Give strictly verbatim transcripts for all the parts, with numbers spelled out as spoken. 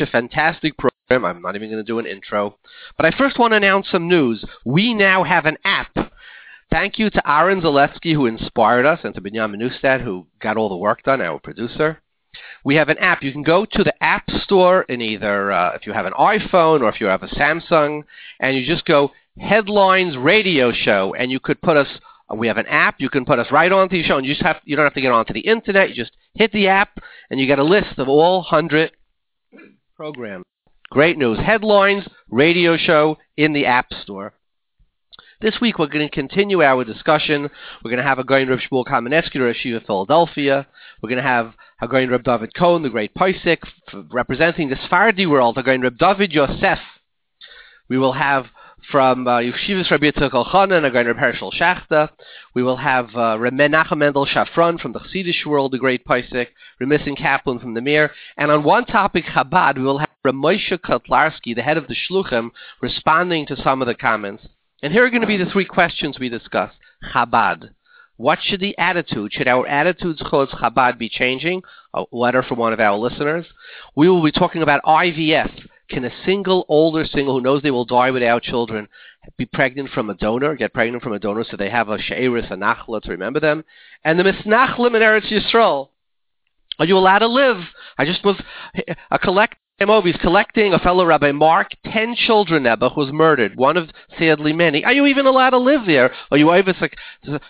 such a fantastic program. I'm not even going to do an intro. But I first want to announce some news. We now have an app. Thank you to Aaron Zalewski, who inspired us, and to Binyamin Newstad, who got all the work done, our producer. We have an app. You can go to the App Store in either, uh, if you have an iPhone or if you have a Samsung, and you just go Headlines Radio Show, and you could put us, uh, we have an app, you can put us right onto the show, and you just have, you don't have to get onto the internet, you just hit the app, and you get a list of all one hundred programs. Great news. Headlines Radio Show in the App Store. This week we're going to continue our discussion. We're going to have Hagoyin Reb Shmuel Kamenetsky, Rosh Yeshiva Philadelphia. We're going to have Hagoyin Reb David Cohen, the great Posek, representing the Sephardi world, Hagoyin Reb David Yosef. We will have from uh, Yeshivas Rabbi Yitzchak Elchanan, Hagoyin Reb Hershel Shachta. We will have uh, Reb Menachem Mendel Shafron from the Chassidish world, the great Posek, Reb Nissen Kaplan from the Mir. And on one topic, Chabad, we will have Reb Moshe Kotlarski, the head of the Shluchim, responding to some of the comments. And here are going to be the three questions we discussed. Chabad. What should the attitude, should our attitudes towards Chabad be changing? A letter from one of our listeners. We will be talking about I V F. Can a single, older single who knows they will die without children be pregnant from a donor, get pregnant from a donor so they have a she'eris, a nachla to remember them? And the misnachlim in Eretz Yisrael. Are you allowed to live? I just was a collect. He's collecting a fellow Rabbi Mark, ten children Nebuch was murdered, one of sadly many. Are you even allowed to live there? Are you over like the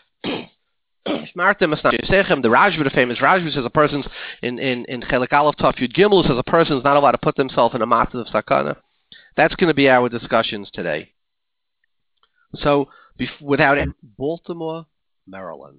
Rajvi, the famous Rajvi, says a person's in in in Chelik Aleph Tov Yud Gimel says a person's not allowed to put themselves in a matzah of sakana. That's going to be our discussions today. So, without it, Baltimore, Maryland.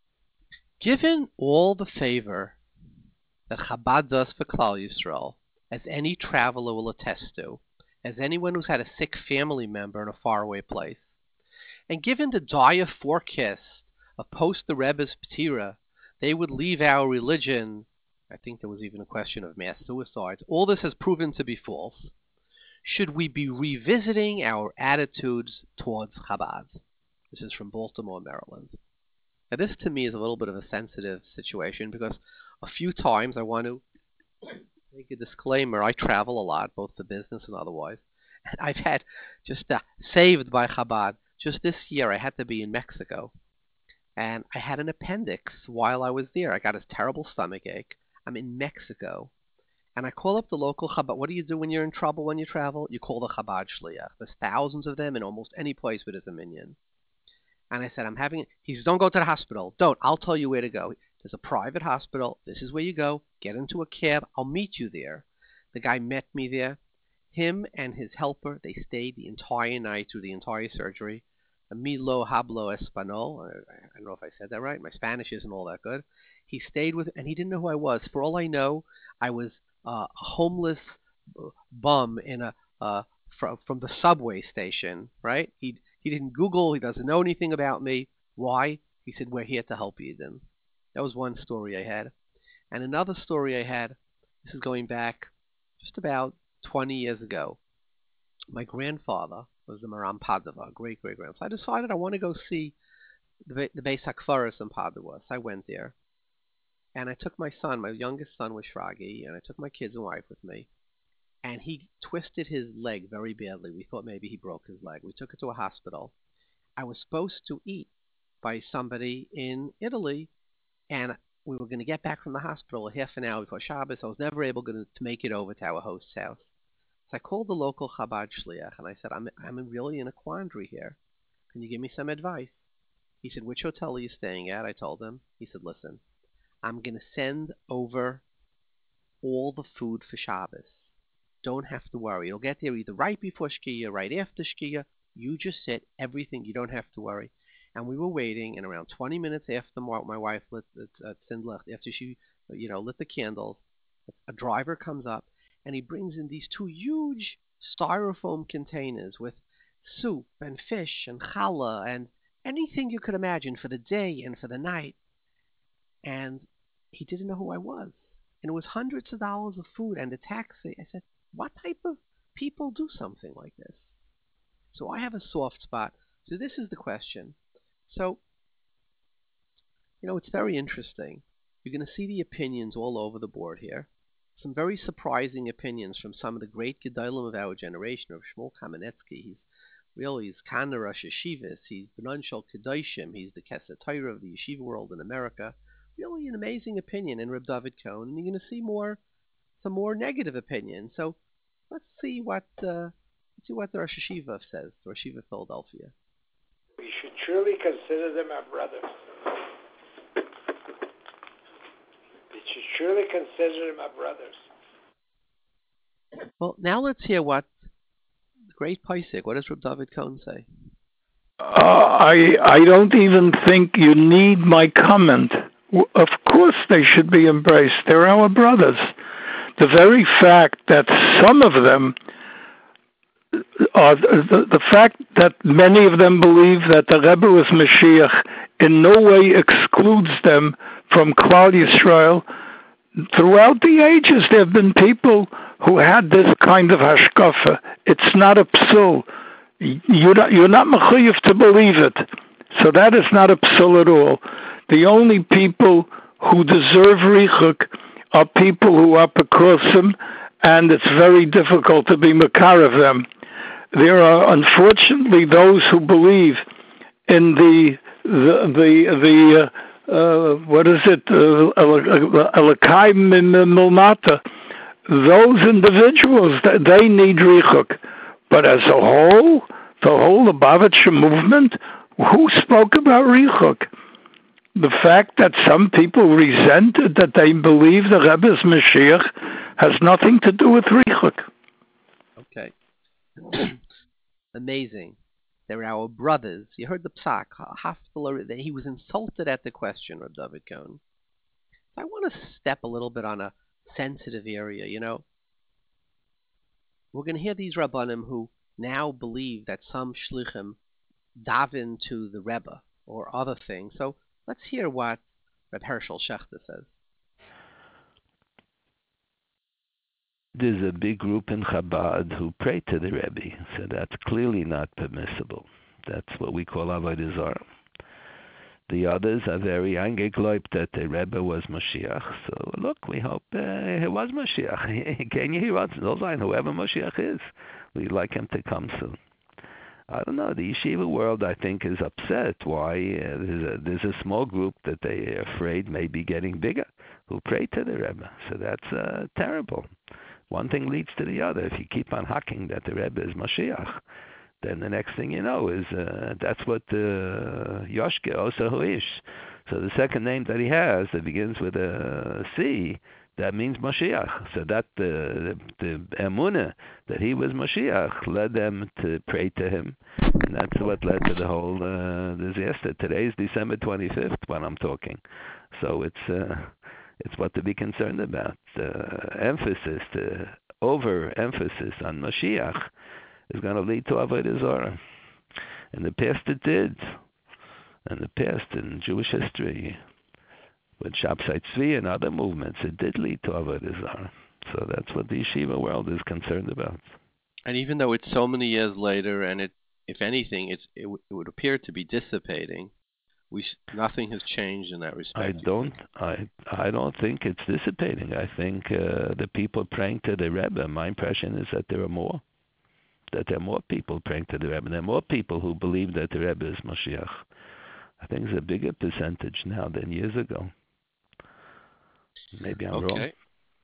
Given all the favor that Chabad does for Klal Yisrael, as any traveler will attest to, as anyone who's had a sick family member in a faraway place, and given the dire forecast of post the Rebbe's Ptira, they would leave our religion. I think there was even a question of mass suicides. All this has proven to be false. Should we be revisiting our attitudes towards Chabad? This is from Baltimore, Maryland. Now this to me is a little bit of a sensitive situation because a few times I want to make a disclaimer. I travel a lot, both for business and otherwise. And I've had just uh, saved by Chabad. Just this year, I had to be in Mexico. And I had an appendix while I was there. I got a terrible stomach ache. I'm in Mexico. And I call up the local Chabad. What do you do when you're in trouble when you travel? You call the Chabad Shliach. There's thousands of them in almost any place where there's a minyan. And I said, I'm having... He says, don't go to the hospital. Don't. I'll tell you where to go. There's a private hospital. This is where you go. Get into a cab. I'll meet you there. The guy met me there. Him and his helper, they stayed the entire night through the entire surgery. Milo hablo español. I don't know if I said that right. My Spanish isn't all that good. He stayed with, and he didn't know who I was. For all I know, I was uh, a homeless bum in a uh, from from the subway station. Right? He he didn't Google. He doesn't know anything about me. Why? He said, we're here to help you. Then. That was one story I had. And another story I had, this is going back just about twenty years ago. My grandfather was the Maram Padova, great-great-grandfather. So I decided I want to go see the, the Beis HaKfaros in Padua. So I went there. And I took my son, my youngest son was Shragi, and I took my kids and wife with me. And he twisted his leg very badly. We thought maybe he broke his leg. We took it to a hospital. I was supposed to eat by somebody in Italy, and we were going to get back from the hospital a half an hour before Shabbos. I was never able to, to make it over to our host's house. So I called the local Chabad Shliach, and I said, I'm, I'm really in a quandary here. Can you give me some advice? He said, which hotel are you staying at? I told him. He said, listen, I'm going to send over all the food for Shabbos. Don't have to worry. It'll get there either right before Shkia, right after Shkia. You just sit, everything. You don't have to worry. And we were waiting, and around twenty minutes after my wife lit uh, after she, you know, lit the candles, a driver comes up, and he brings in these two huge styrofoam containers with soup and fish and challah and anything you could imagine for the day and for the night. And he didn't know who I was. And it was hundreds of dollars of food and a taxi. I said, what type of people do something like this? So I have a soft spot. So this is the question. So, you know, it's very interesting. You're going to see the opinions all over the board here. some very surprising opinions from some of the great Gedolim of our generation, of Shmuel Kamenetsky. He's really, he's Kana Rosh Yeshivas, he's Benon Shel Kedoshim, he's the Kesed Torah of the yeshiva world in America. Really an amazing opinion in Reb David Cohen, and you're going to see more, some more negative opinions. So let's see what uh, let's see what the Rosh Yeshiva says, the Rosh Yeshiva Philadelphia. We should truly consider them our brothers. We should truly consider them our brothers. Well, now let's hear what the great Paisik, what does Reb David Cohen say? Uh, I I don't even think you need my comment. Of course they should be embraced. They're our brothers. The very fact that some of them, uh, the, the fact that many of them believe that the Rebbe was Mashiach in no way excludes them from Klal Yisrael. Throughout the ages, there have been people who had this kind of hashkafa. It's not a psul. You're not, you're not mechuyev to believe it. So that is not a psul at all. The only people who deserve richuk are people who are pekosim, and it's very difficult to be makar of them. There are unfortunately those who believe in the the the, the uh, uh, what is it, Elakai Milmata. Those individuals, they need richuk. But as a whole, the whole Lubavitcher movement, who spoke about richuk? The fact that some people resented that they believe the Rebbe's Mashiach has nothing to do with richuk. Okay. Amazing. They're our brothers. You heard the psak. That he was insulted at the question, Reb David Cohen. So I want to step a little bit on a sensitive area. You know, we're going to hear these Rabbanim who now believe that some shlichim daven to the Rebbe or other things. So let's hear what Reb Hershel Shechter says. There's a big group in Chabad who pray to the Rebbe, so that's clearly not permissible. That's what we call Avodah Zarah. The others are very angegläubt that the Rebbe was Mashiach. So look, we hope uh, he was Mashiach. Can you hear us? Whoever Mashiach is, we'd like him to come soon. I don't know. The yeshiva world, I think, is upset. Why? Uh, there's, a, there's a small group that they are afraid may be getting bigger who pray to the Rebbe. So that's uh, terrible. One thing leads to the other. If you keep on hacking that the Rebbe is Mashiach, then the next thing you know is uh, that's what uh, Yoshke also Huish. So the second name that he has that begins with a C, that means Mashiach. So that the the, the emunah that he was Mashiach led them to pray to him, and that's what led to the whole uh, disaster. Today is December twenty-fifth when I'm talking, so it's uh, it's what to be concerned about. Uh, emphasis, the overemphasis on Mashiach is going to lead to Avodah Zarah. In the past it did. In the past, in Jewish history, with Shabtai Tzvi and other movements, it did lead to Avodah Zarah. So that's what the yeshiva world is concerned about. And even though it's so many years later, and it, if anything, it's, it, w- it would appear to be dissipating, we sh- nothing has changed in that respect. I don't, I, I don't think it's dissipating. I think uh, the people praying to the Rebbe, my impression is that there are more. That there are more people praying to the Rebbe. There are more people who believe that the Rebbe is Mashiach. I think it's a bigger percentage now than years ago. Maybe I'm okay. wrong.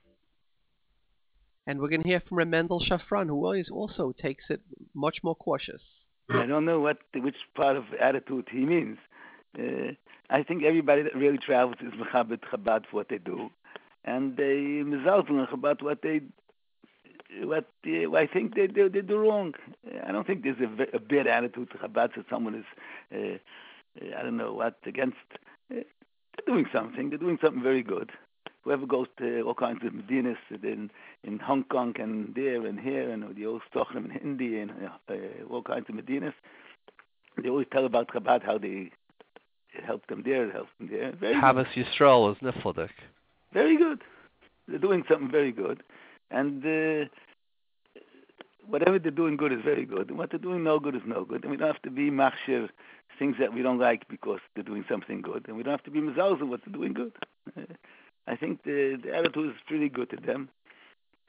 And we're going to hear from Reb Mendel Shafran, who always also takes it much more cautious. I don't know what which part of attitude he means. Uh, I think everybody that really travels is mechabed Chabad for what they do, and they mizaltel about what they what uh, I think they do they do wrong. I don't think there's a, a bad attitude to Chabad that someone is uh, I don't know what against. Uh, they're doing something. They're doing something very good. Whoever goes to all kinds of medinas in in Hong Kong and there and here and the old Stockholm in India and uh, all kinds of medinas, they always tell about Chabad, how they help them there, help them there. Havas Yisrael is nifladik. Very good. They're doing something very good, and uh, whatever they're doing good is very good, and what they're doing no good is no good. And we don't have to be machshir things that we don't like because they're doing something good, and we don't have to be mezalzel what they're doing good. Uh, I think the, the attitude is pretty good to them.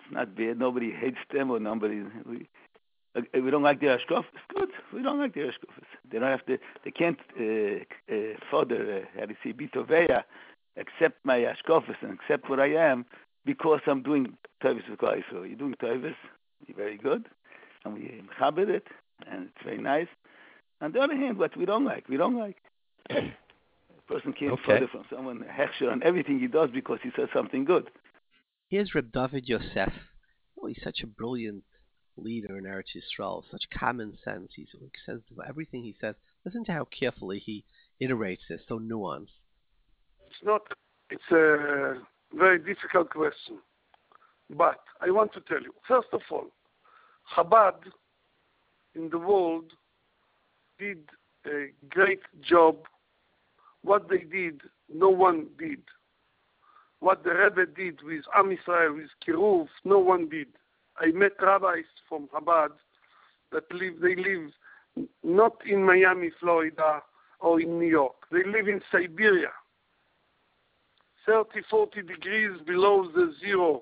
not bad. Nobody hates them or nobody. We, we don't like their Ashkofis. Good. We don't like their Ashkofis. They don't have to. They can't uh, uh, further. Uh, how do you say bitoveya? Accept my Ashkofis and accept what I am because I'm doing Tovis v'Klal Yisrael. You're doing Tovis. You're very good, and we mechaber it, and it's very nice. On the other hand, what we don't like, we don't like. A person can't Okay. further from someone a hechsher on everything he does because he says something good. Here's Reb David Yosef. Oh, he's such a brilliant leader in Eretz Yisrael, such common sense. He's, he says everything he says. Listen to how carefully he iterates this, so nuanced. It's not, it's a very difficult question. But I want to tell you, first of all, Chabad in the world did a great job. What they did, no one did. What the Rebbe did with Am Yisrael, with Kiruv, no one did. I met rabbis from Chabad that live, they live not in Miami, Florida, or in New York. They live in Siberia, thirty, forty degrees below the zero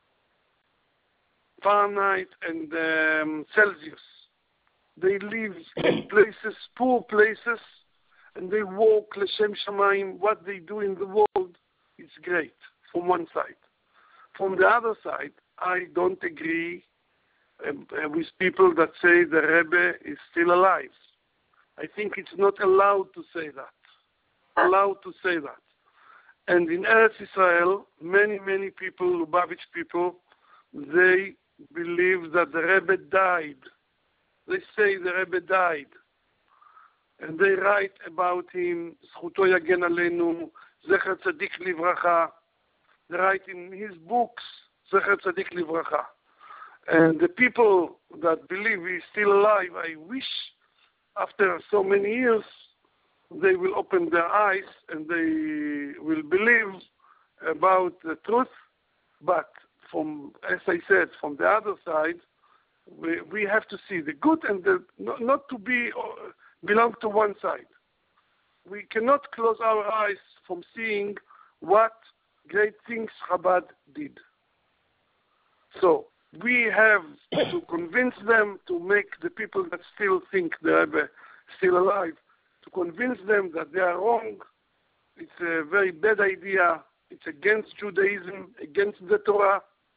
Fahrenheit and um, Celsius. They live in places, poor places, and they walk L'Shem Shamayim. What they do in the world is great, from one side. From the other side, I don't agree um, uh, with people that say the Rebbe is still alive. I think it's not allowed to say that. Allowed to say that. And in Eretz Israel, many, many people, Lubavitch people, they believe that the Rebbe died. They say the Rebbe died. And they write about him, Zchuto Yagen Aleinu, Zecher Tzadik Livracha. They write in his books, Zecher Tzadik Livracha. And the people that believe he's still alive, I wish after so many years, they will open their eyes and they will believe about the truth. But from, as I said, from the other side, we, we have to see the good and the, not, not to be uh, belong to one side. We cannot close our eyes from seeing what great things Chabad did. So we have to convince them, to make the people that still think the Rebbe still alive, to convince them that they are wrong. It's a very bad idea. It's against Judaism, against the Torah.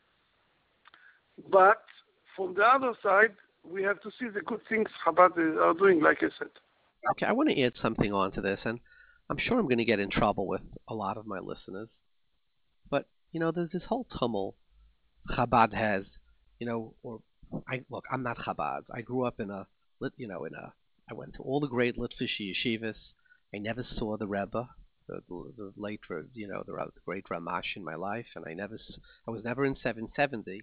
But from the other side, we have to see the good things Chabad are doing, like I said. Okay, I want to add something on to this, and I'm sure I'm going to get in trouble with a lot of my listeners. But, you know, there's this whole tumult Chabad has, you know, or, I look, I'm not Chabad. I grew up in a, you know, in a, I went to all the great Litvish yeshivas. I never saw the Rebbe, the, the, the late, you know, the, the great Ramash in my life, and I never, I was never in seven seventy.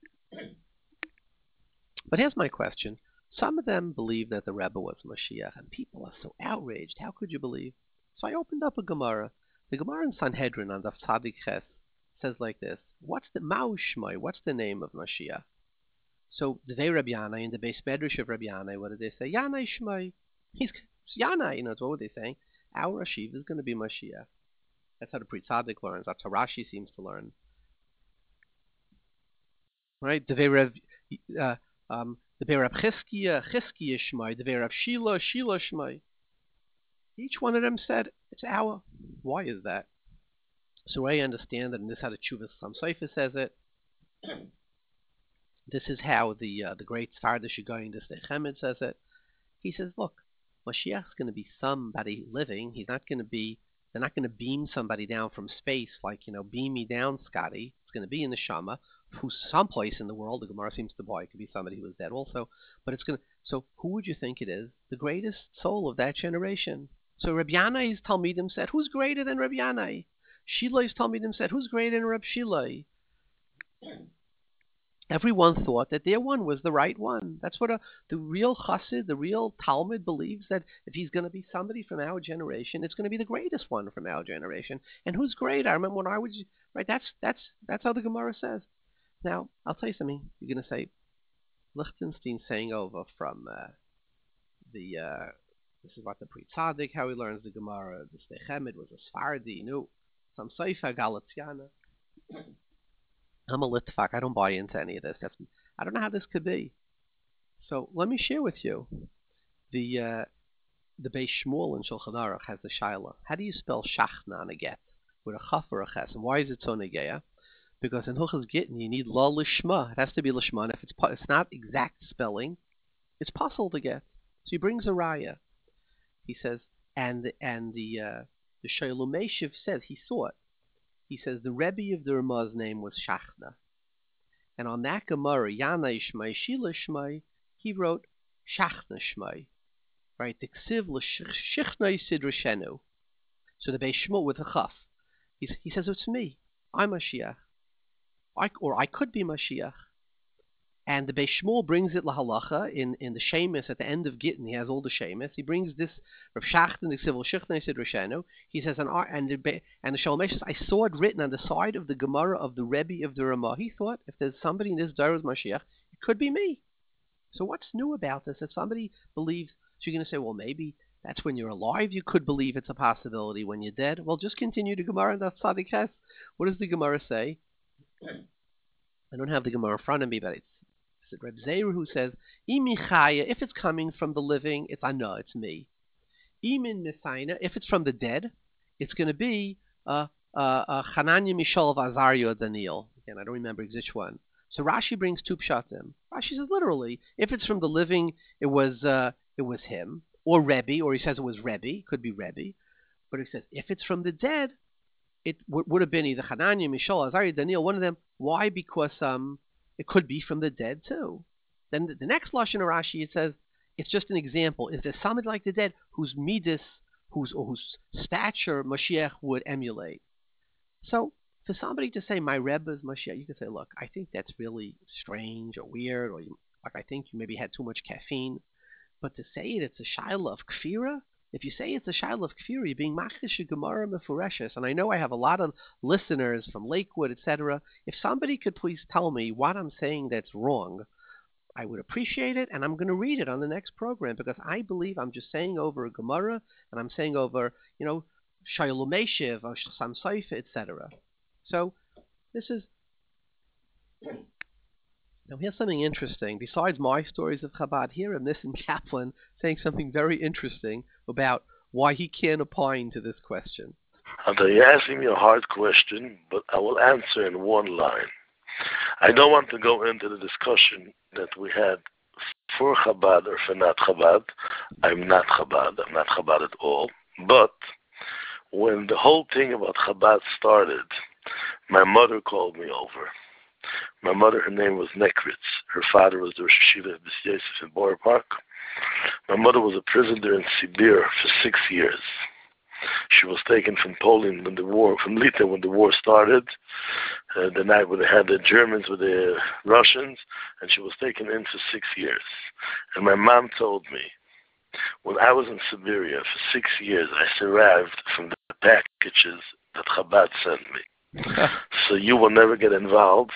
But here's my question. Some of them believe that the Rebbe was Mashiach, and people are so outraged. How could you believe? So I opened up a Gemara. The Gemara in Sanhedrin on Daf Tzadik Ches says like this. What's the Ma'u Shmai? What's the name of Mashiach? So the Dvei Rabbi Yanai, in the Beis Medrash of Rabbi Yanai, what did they say? Yanai Shmai. He's Yanai, you know, what were they saying? Our Rashiv is going to be Mashiach. That's how the Pri Tzadik learns. That's how Rashi seems to learn. Right? The Dvei Rav, uh, um, the Dvei Rav Chizkiya, Chizkiya Shmai. The Dvei Rav Shila, Shila Shmai. Each one of them said, it's our. Why is that? So I understand that, and this is how the Chuvas Chaim Sofer says it. This is how the uh, the great Sfardish Shigoyin, the Sdei Chemed, says it. He says, look, Mashiach's going to be somebody living. He's not going to be, they're not going to beam somebody down from space like, you know, beam me down, Scotty. It's going to be in the Shama, who's someplace in the world. The Gemara seems to boy, it could be somebody who was dead also. But it's going to, so who would you think it is? The greatest soul of that generation. So Rabbi Yanai's Talmidim said, who's greater than Rabbi Yanai? Shilai's Talmidim said, who's greater than Rabbi Shilai? Everyone thought that their one was the right one. That's what a, the real Chassid, the real Talmud believes, that if he's going to be somebody from our generation, it's going to be the greatest one from our generation. And who's great? I remember when I was, right, that's that's that's how the Gemara says. Now, I'll tell you something. You're going to say, Lichtenstein saying over from uh, the, uh, this is what the Pri Tzadik, how he learns the Gemara, the Sdei Chemed was a Sfardi, you know, some Seifa Galatiana. I'm a Litvak. I don't buy into any of this. That's, I don't know how this could be. So let me share with you. The uh, the Beis Shmuel in Shulchan Aruch has the shaila. How do you spell shachna on a get? With a chaf or a ches? And why is it so negeya? Because in Hilchos Gittin you need la lishma. It has to be lishma. And if it's it's not exact spelling, it's possible to get. So he brings a raya. He says, and and the uh, the Shalom Meshiv says he saw it. He says the Rebbe of the Ramah's name was Shachna, and on that Gemara Yana Shmai Shila Shmai, he wrote Shachna Shmai, right? The Ksiv l'Shichnai Sidrashenu. So the Beis Shmuel with a chaf. He he says it's me. I'm Mashiach. I, or I could be Mashiach. And the Beis Shmuel brings it lahalacha in, in the Shemus at the end of Gittin. He has all the Shemus. He brings this Rav Shachten, the Ksiv l'Shichnai Sidrashenu. He says, and the and the Shalom says, I saw it written on the side of the Gemara of the Rebbe of the Ramah. He thought, if there's somebody in this Dor as Mashiach, it could be me. So what's new about this? If somebody believes, so you're going to say, well, maybe that's when you're alive. You could believe it's a possibility. When you're dead, well, just continue the Gemara. That's Tzadik Ches. What does the Gemara say? I don't have the Gemara in front of me, but it's Reb Zeru who says, Imichaya, if it's coming from the living, it's I know, it's me. Imin Mithina, if it's from the dead, it's going to be uh, uh, uh, Hananya, Mishael, Azariah, Daniel. Again, I don't remember which one. So Rashi brings two pshatim. Rashi says literally, if it's from the living, it was uh, it was him, or Rebbe, or he says it was Rebbe, could be Rebbe. But he says if it's from the dead, it w- would have been either Hananya, Mishael, Azariah, Daniel, one of them. Why? Because um. It could be from the dead too. Then the, the next lashon of Rashi, it says it's just an example. Is there somebody like the dead whose midas, whose or whose stature Mashiach would emulate? So for somebody to say my Rebbe is Mashiach, you could say, look, I think that's really strange or weird, or you, like I think you maybe had too much caffeine. But to say it, it's a shaila of kfira. If you say it's a shaila of kfira, you're being machish gemara mefureshes. And I know I have a lot of listeners from Lakewood, et cetera. If somebody could please tell me what I'm saying that's wrong, I would appreciate it, and I'm going to read it on the next program, because I believe I'm just saying over a gemara, and I'm saying over, you know, Shalom Meshiv, or Sam Seifa, et cetera. So this is. Now here's something interesting. Besides my stories of Chabad, here I'm Nissim Kaplan saying something very interesting about why he can't opine to this question. You're asking me a hard question, but I will answer in one line. I don't want to go into the discussion that we had for Chabad or for not Chabad. I'm not Chabad. I'm not Chabad at all. But when the whole thing about Chabad started, my mother called me over. My mother, her name was Nekritz. Her father was the Rosh Yeshiva of B'S Yosef in Borough Park. My mother was a prisoner in Sibir for six years. She was taken from Poland when the war, from Lita when the war started, uh, the night when they had the Germans with the Russians, and she was taken in for six years. And my mom told me, when I was in Siberia for six years, I survived from the packages that Chabad sent me. So you will never get involved.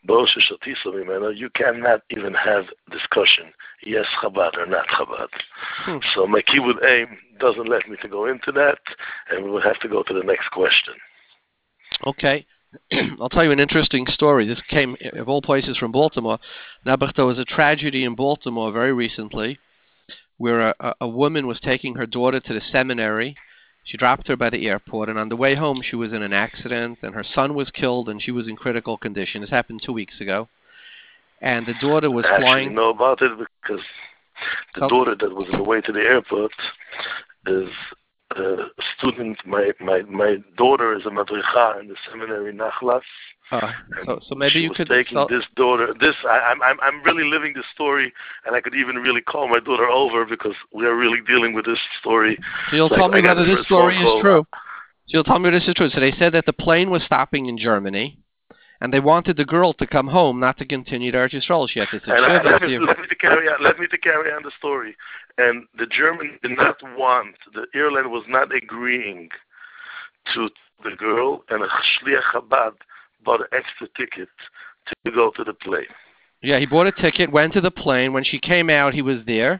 You cannot even have discussion, yes Chabad or not Chabad. Hmm. So my kibbutz aim doesn't let me to go into that, and we will have to go to the next question. Okay. I'll tell you an interesting story. This came, of all places, from Baltimore. Now, there was a tragedy in Baltimore very recently where a, a woman was taking her daughter to the seminary. She dropped her by the airport, and on the way home she was in an accident, and her son was killed, and she was in critical condition. This happened two weeks ago. And the daughter was I flying... I know about it because the so, daughter that was on the way to the airport is a student. My my, my daughter is a madricha in the seminary Nachlas. Uh, so, so maybe she you was could taking so, this daughter. This I, I'm I'm I'm really living this story, and I could even really call my daughter over because we are really dealing with this story. So you'll like, tell me whether this story is true. So you'll tell me this is true. So they said that the plane was stopping in Germany, and they wanted the girl to come home, not to continue to Eretz Yisrael. She had to and I, let, me, let me to carry on. Let me to carry on the story. And the German did not want. The airline was not agreeing to the girl, and a shliach Chabad bought an extra ticket to go to the plane. Yeah, he bought a ticket, went to the plane. When she came out, he was there.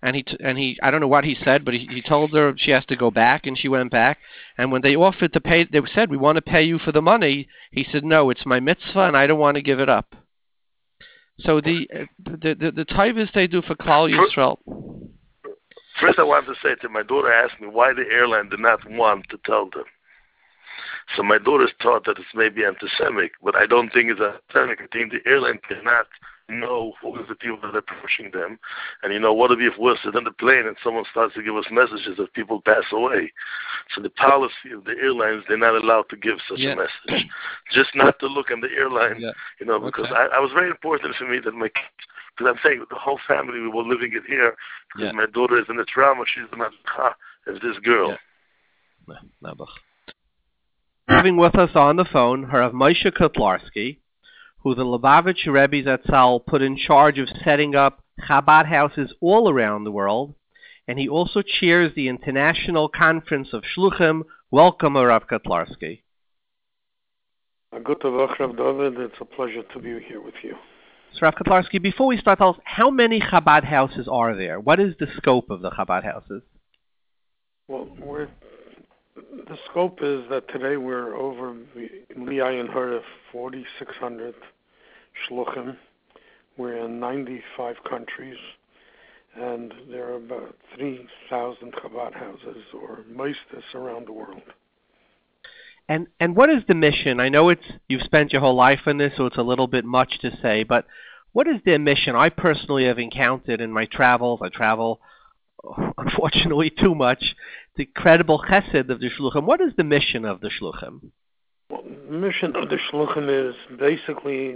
and he t- and he I don't know what he said, but he, he told her she has to go back, and she went back. And when they offered to pay, they said, "We want to pay you for the money." He said, "No, it's my mitzvah, and I don't want to give it up." So the the the, the tithes they do for Klal Yisrael. First, I wanted to say to my daughter asked me why the airline did not want to tell them. So my daughter's thought that it's maybe anti-Semitic, but I don't think it's anti-Semitic. I think the airline cannot know who is the people that are pushing them. And, you know, what if if we're sitting on the plane and someone starts to give us messages of people pass away? So the policy of the airlines, they're not allowed to give such Yeah. a message. Just not to look on the airline, Yeah. you know, because Okay. I, I was very important for me that my kids, because I'm saying the whole family, we were living it here, because Yeah. my daughter is in the trauma, she's the madcha of this girl. Yeah. Having with us on the phone, her of Moshe Kotlarski, who the Lubavitch Rebbe Zatzal put in charge of setting up Chabad houses all around the world, and he also chairs the International Conference of Shluchim. Welcome, Rav Kotlarski. Good Rav David. It's a pleasure to be here with you. So, Rav Kotlarski, before we start, tell us, how many Chabad houses are there? What is the scope of the Chabad houses? Well, we're, the scope is that today we're over Liayin Hurif, forty-six hundred Shluchim. We're in ninety-five countries, and there are about three thousand Chabad houses or meistas around the world. And and what is the mission? I know it's you've spent your whole life in this, so it's a little bit much to say, but what is their mission? I personally have encountered in my travels, I travel, unfortunately, too much, the credible chesed of the Shluchim. What is the mission of the Shluchim? Well, the mission of the Shluchim is basically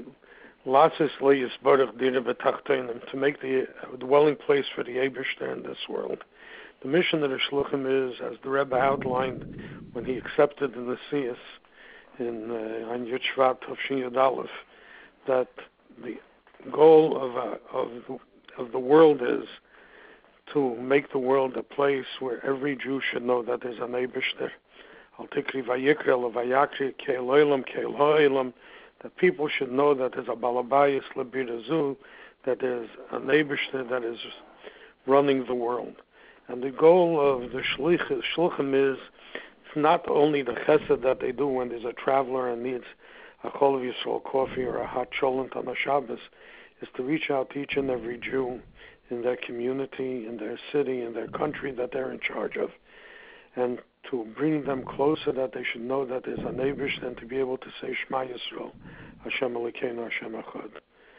to make the dwelling place for the Eibishter in this world. The mission of the Shluchim is, as the Rebbe outlined when he accepted the Nesius in Ein Yud Shvat Tavshin Yud Aleph, that the goal of uh, of the, of the world is to make the world a place where every Jew should know that there's an Eibishter. Al Tikri Vayikra Vayakri Keil Olam Keil Ha'olam, that people should know that there's a Balabayas Lebirazu, that there's an Eibishter that is running the world. And the goal of the Shluchim is not only the chesed that they do when there's a traveler and needs a Chol Yisrael coffee or a hot cholent on a Shabbos, is to reach out to each and every Jew in their community, in their city, in their country that they're in charge of, and to bring them closer that they should know that there's an Eibush and to be able to say Shema Yisrael, Hashem Elokeinu, Hashem Echad.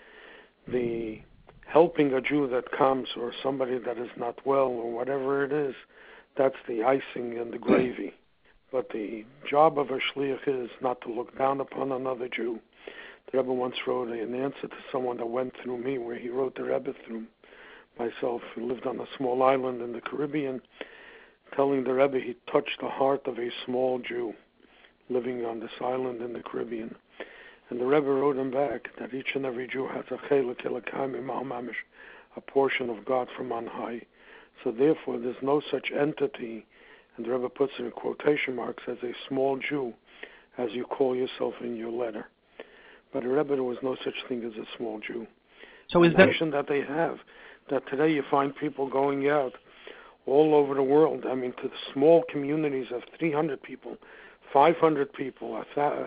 The helping a Jew that comes or somebody that is not well or whatever it is, that's the icing and the gravy. But the job of a shliach is not to look down upon another Jew. The Rebbe once wrote an answer to someone that went through me, where he wrote the Rebbe through myself, who lived on a small island in the Caribbean, telling the Rebbe he touched the heart of a small Jew living on this island in the Caribbean. And the Rebbe wrote him back that each and every Jew has a chelik elokam imal mamish, a portion of God from on high. So therefore, there's no such entity, and the Rebbe puts it in quotation marks, as a small Jew, as you call yourself in your letter. But the Rebbe, there was no such thing as a small Jew. So is the that nation that they have, that today you find people going out all over the world, I mean, to the small communities of three hundred people, five hundred people,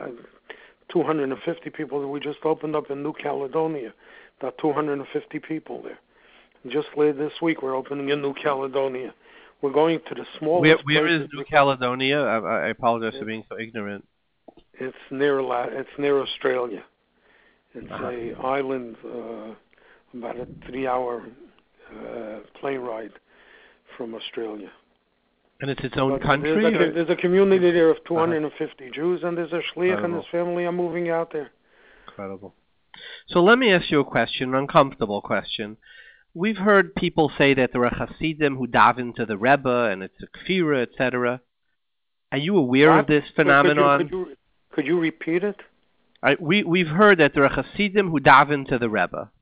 two hundred fifty people that we just opened up in New Caledonia. There are two hundred fifty people there. Just later this week, we're opening in New Caledonia. We're going to the smallest Where, where places. is New Caledonia? I, I apologize for being so ignorant. It's near La- It's near Australia. It's Uh-huh. a island, uh, about a three-hour uh, plane ride from Australia. And it's its own But country? There's a, or- there's a community there of two hundred fifty Jews, and there's a shliach and Incredible. his family are moving out there. Incredible. So let me ask you a question, an uncomfortable question. We've heard people say that there are Hasidim who daven to the Rebbe, and it's a kfira, et cetera. Are you aware What? of this Could- phenomenon? Could you, could you, could you repeat it? I, we, we've heard that there are Hasidim who daven to the Rebbe.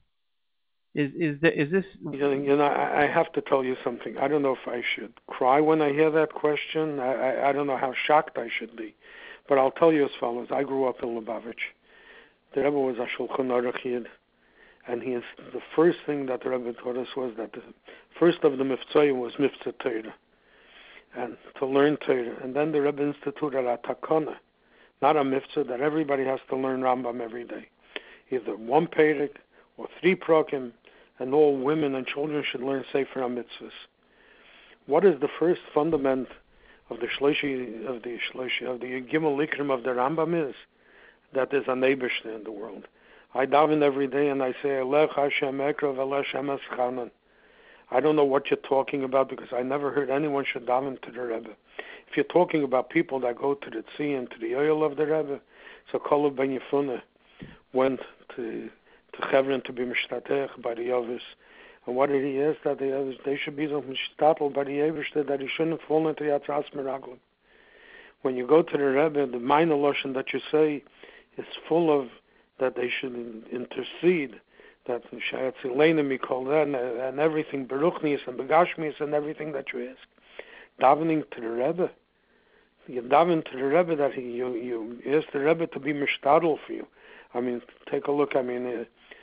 Is is the, is this? You know, you know I, I have to tell you something. I don't know if I should cry when I hear that question. I, I, I don't know how shocked I should be. But I'll tell you as follows. I grew up in Lubavitch. The Rebbe was a Shulchan Aruch Yid. And he is, the first thing that the Rebbe taught us was that the first of the Miftzayim was Miftzah Torah, and to learn Torah. And then the Rebbe instituted a takana, not a mitzvah, that everybody has to learn Rambam every day. Either one perek or three prokim, and all women and children should learn Sefer HaMitzvahs. What is the first fundament of the Shloshi, of the Shloshi, of the Gimel Likrim of the Rambam is that there's a neighborhood in the world. I daven every day and I say, Elech Hashem Ekrov Elech Hashem Eschanan. I don't know what you're talking about because I never heard anyone should daven to the Rebbe. If you're talking about people that go to the Tzvi and to the oil of the Rebbe, so Kalev Ben Yefune went to to Chevron to be mishtatech by the Yovis. And what did he ask? That they, they should be so mishtatel by the Yevish that he shouldn't fall into Yatzas Meraglim. When you go to the Rebbe, the minor lotion that you say is full of that they should intercede, that Shayatzilena call that, and, and everything, Beruchnius and Begashmius and everything that you ask. Davening to the Rebbe. You daven to the Rebbe that he, you, you ask the Rebbe to be mishtadel for you. I mean, take a look, I mean, uh,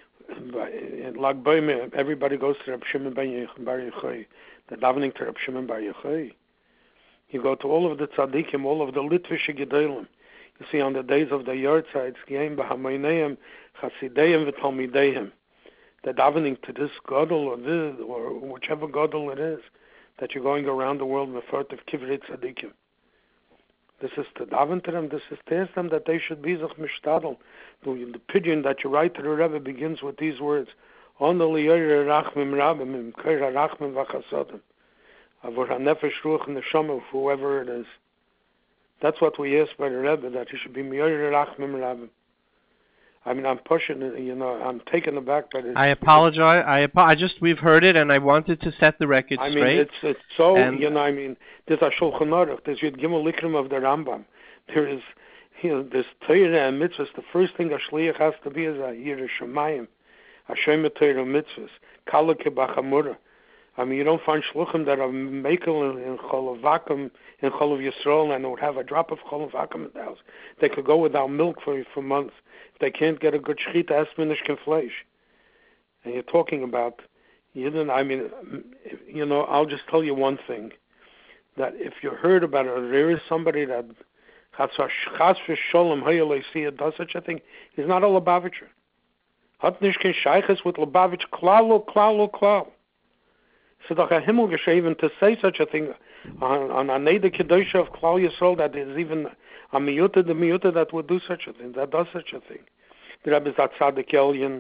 in Lag Boime, everybody goes to Reb Shimon Bar Yochai. The davening to Reb Shimon Bar Yochai. You go to all of the tzaddikim, all of the Litvische Gedolim. You see, on the days of the Yortzites, G'yeim b'hamoineim, Chasideim v'talmideim. The davening to this Gadol or this, or whichever Gadol it is, that you're going around the world with of Kivrei Tzaddikim. This is to daven to them, this is to ask them that they should be Zach Mishtadel. The pigeon that you write to the Rebbe begins with these words, On the Liyoyer Rachmim Rabim, Keira Rachmim Vachasodim. Avur HaNefesh Ruach Neshama, whoever it is. That's what we ask by the Rebbe, that he should be Miyoyer Rachmim Rabim. I mean, I'm pushing it, you know, I'm taken aback by this. I apologize. I apo- I just, we've heard it, and I wanted to set the record I straight. mean, it's it's so, and you know, I mean, there's a Shulchan Aruch, there's Yud Gimel Likrim of the Rambam. There is, you know, there's Torah and mitzvahs. The first thing a shliach has to be is a Yireh Shamayim, a Shema Torah mitzvahs, Kala Kebachamura. I mean, you don't find shluchim that are makel in Chol Vakum, in Chol of Yisrael, and they would have a drop of Chol Vakum in the house. They could go without milk for for months. If they can't get a good shchita, esminish flesh. And you're talking about, you didn't, I mean, you know, I'll just tell you one thing, that if you heard about it, there is somebody that chas v'sholem hayalei does such a thing, he's not a Lubavitcher. Hat nicht kein Sheiches with Lubavitch, klalo, klalo, klal. So doch a Himmel geschrieben to say such a thing on, on a Neder Kedosha of Klal Yisrael, that is even a miyuta, the miyuta that would do such a thing, that does such a thing. The Rebbe is that Tzaddik Elyon,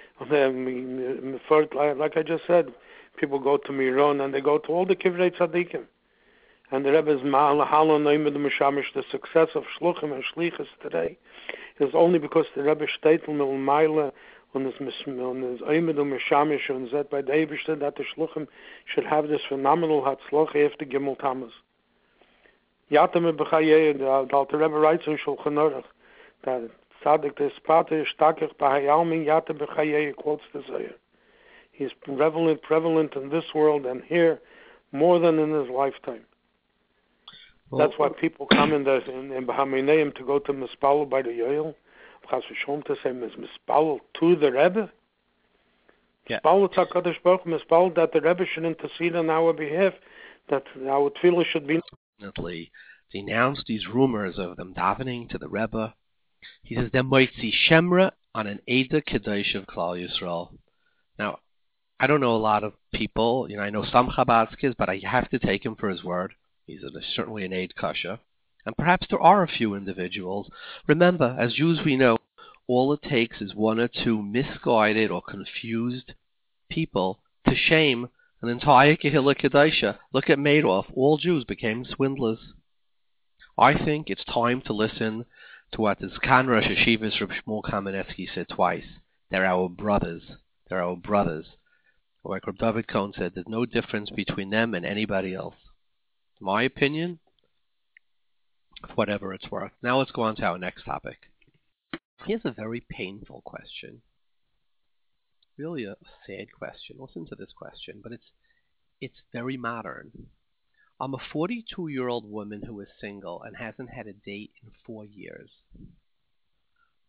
like I just said, people go to Miron and they go to all the Kivrei Tzaddikim. And the Rebbe's Ma'al Noim the Mishamish, the success of Shluchim and Shlichus today is only because the Rebbe Shteitel Milmaila on his Oimed and Mishamish and said by the Eibishter that the Shluchim should have this phenomenal Hatzloch after Gimel Tammuz. Yatem B'chayei, the Alter Rebbe writes in Shulchan Aruch that Tzaddik the Spate Shtakich B'hayalmin Yatem B'chayei, quotes the Zohar. He's prevalent, prevalent in this world and here more than in his lifetime. Well, that's why people come in the in, in Bahaminayim to go to Mispal by the Yoel. Chas v'sholom to say Mispal to the Rebbe. Yeah. Mispal to HaKadosh Baruch Hu, Mispal that the Rebbe should intercede on our behalf, that our tefillah should be. Denounced these rumors of them davening to the Rebbe. He says, "Them moitzi shemra on an Eda Kedosh of Klal Yisrael." Now, I don't know a lot of people. You know, I know some Chabadskis, but I have to take him for his word. He's a, certainly an Eid Kasha. And perhaps there are a few individuals. Remember, as Jews we know, all it takes is one or two misguided or confused people to shame an entire Kehillah Kedosha. Look at Madoff. All Jews became swindlers. I think it's time to listen to what the Zkan Rosh Hashivas Reb Shmuel Kamenetsky said twice. They're our brothers. They're our brothers. Or like Reb David Cohen said, there's no difference between them and anybody else. My opinion, whatever it's worth. Now let's go on to our next topic. Here's a very painful question. Really a sad question. Listen to this question, but it's it's very modern. I'm a forty-two-year-old woman who is single and hasn't had a date in four years.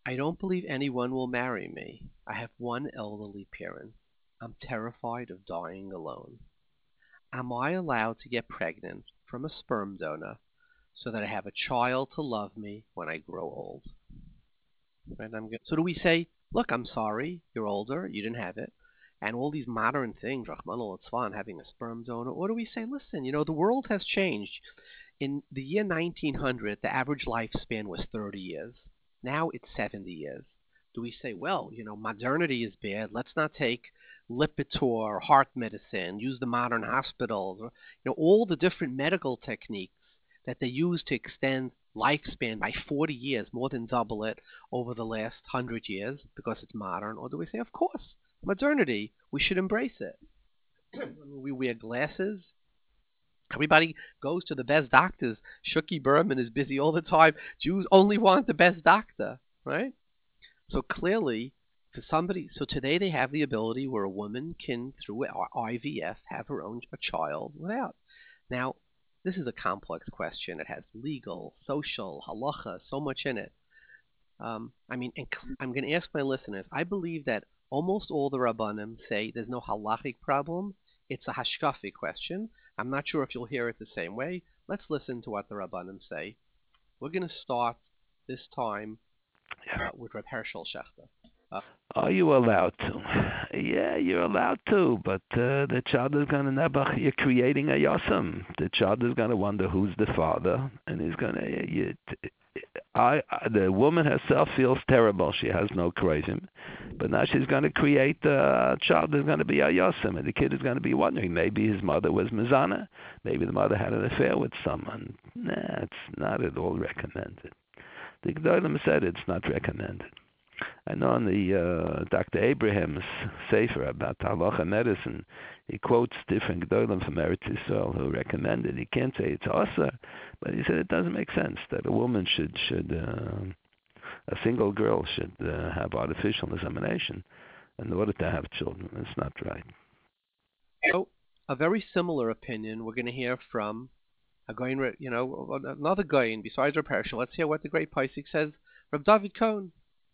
I don't believe anyone will marry me. I have one elderly parent. I'm terrified of dying alone. Am I allowed to get pregnant from a sperm donor so that I have a child to love me when I grow old? Right? I'm good. So do we say, look, I'm sorry, you're older, you didn't have it, and all these modern things, Rahman al-Atzvan, having a sperm donor, or do we say, listen, you know, the world has changed. In the year nineteen hundred, the average lifespan was thirty years. Now it's seventy years. Do we say, well, you know, modernity is bad, let's not take Lipitor, heart medicine, use the modern hospitals, or, you know, all the different medical techniques that they use to extend lifespan by forty years, more than double it over the last one hundred years because it's modern? Or do we say, of course, modernity, we should embrace it. We wear glasses. Everybody goes to the best doctors. Shuki Berman is busy all the time. Jews only want the best doctor, right? So clearly, for somebody, so today they have the ability where a woman can, through I V F, have her own a child without. Now, this is a complex question. It has legal, social, halacha, so much in it. Um, I mean, and I'm going to ask my listeners. I believe that almost all the Rabbanim say there's no halachic problem. It's a hashkafi question. I'm not sure if you'll hear it the same way. Let's listen to what the Rabbanim say. We're going to start this time uh, with Reb Hershel Schachter. Uh, Are you allowed to? Yeah, you're allowed to, but uh, the child is going to nebach. You're creating a yosem. The child is going to wonder who's the father, and he's going to. You, I, I, the woman herself feels terrible. She has no craving, but now she's going to create a child that's going to be a yosem, and the kid is going to be wondering. Maybe his mother was mizana. Maybe the mother had an affair with someone. Nah, it's not at all recommended. The Gedolim said it's not recommended. I know in the uh, Doctor Abraham's sefer about halacha medicine, he quotes different gedolim from Eretz Yisrael who recommended. He can't say it's asa, but he said it doesn't make sense that a woman should should uh, a single girl should uh, have artificial insemination in order to have children. It's not right. So, a very similar opinion we're going to hear from a goyin, you know, another goyin besides Reb Hershel. Let's hear what the great Paisik says. Reb David Cohen.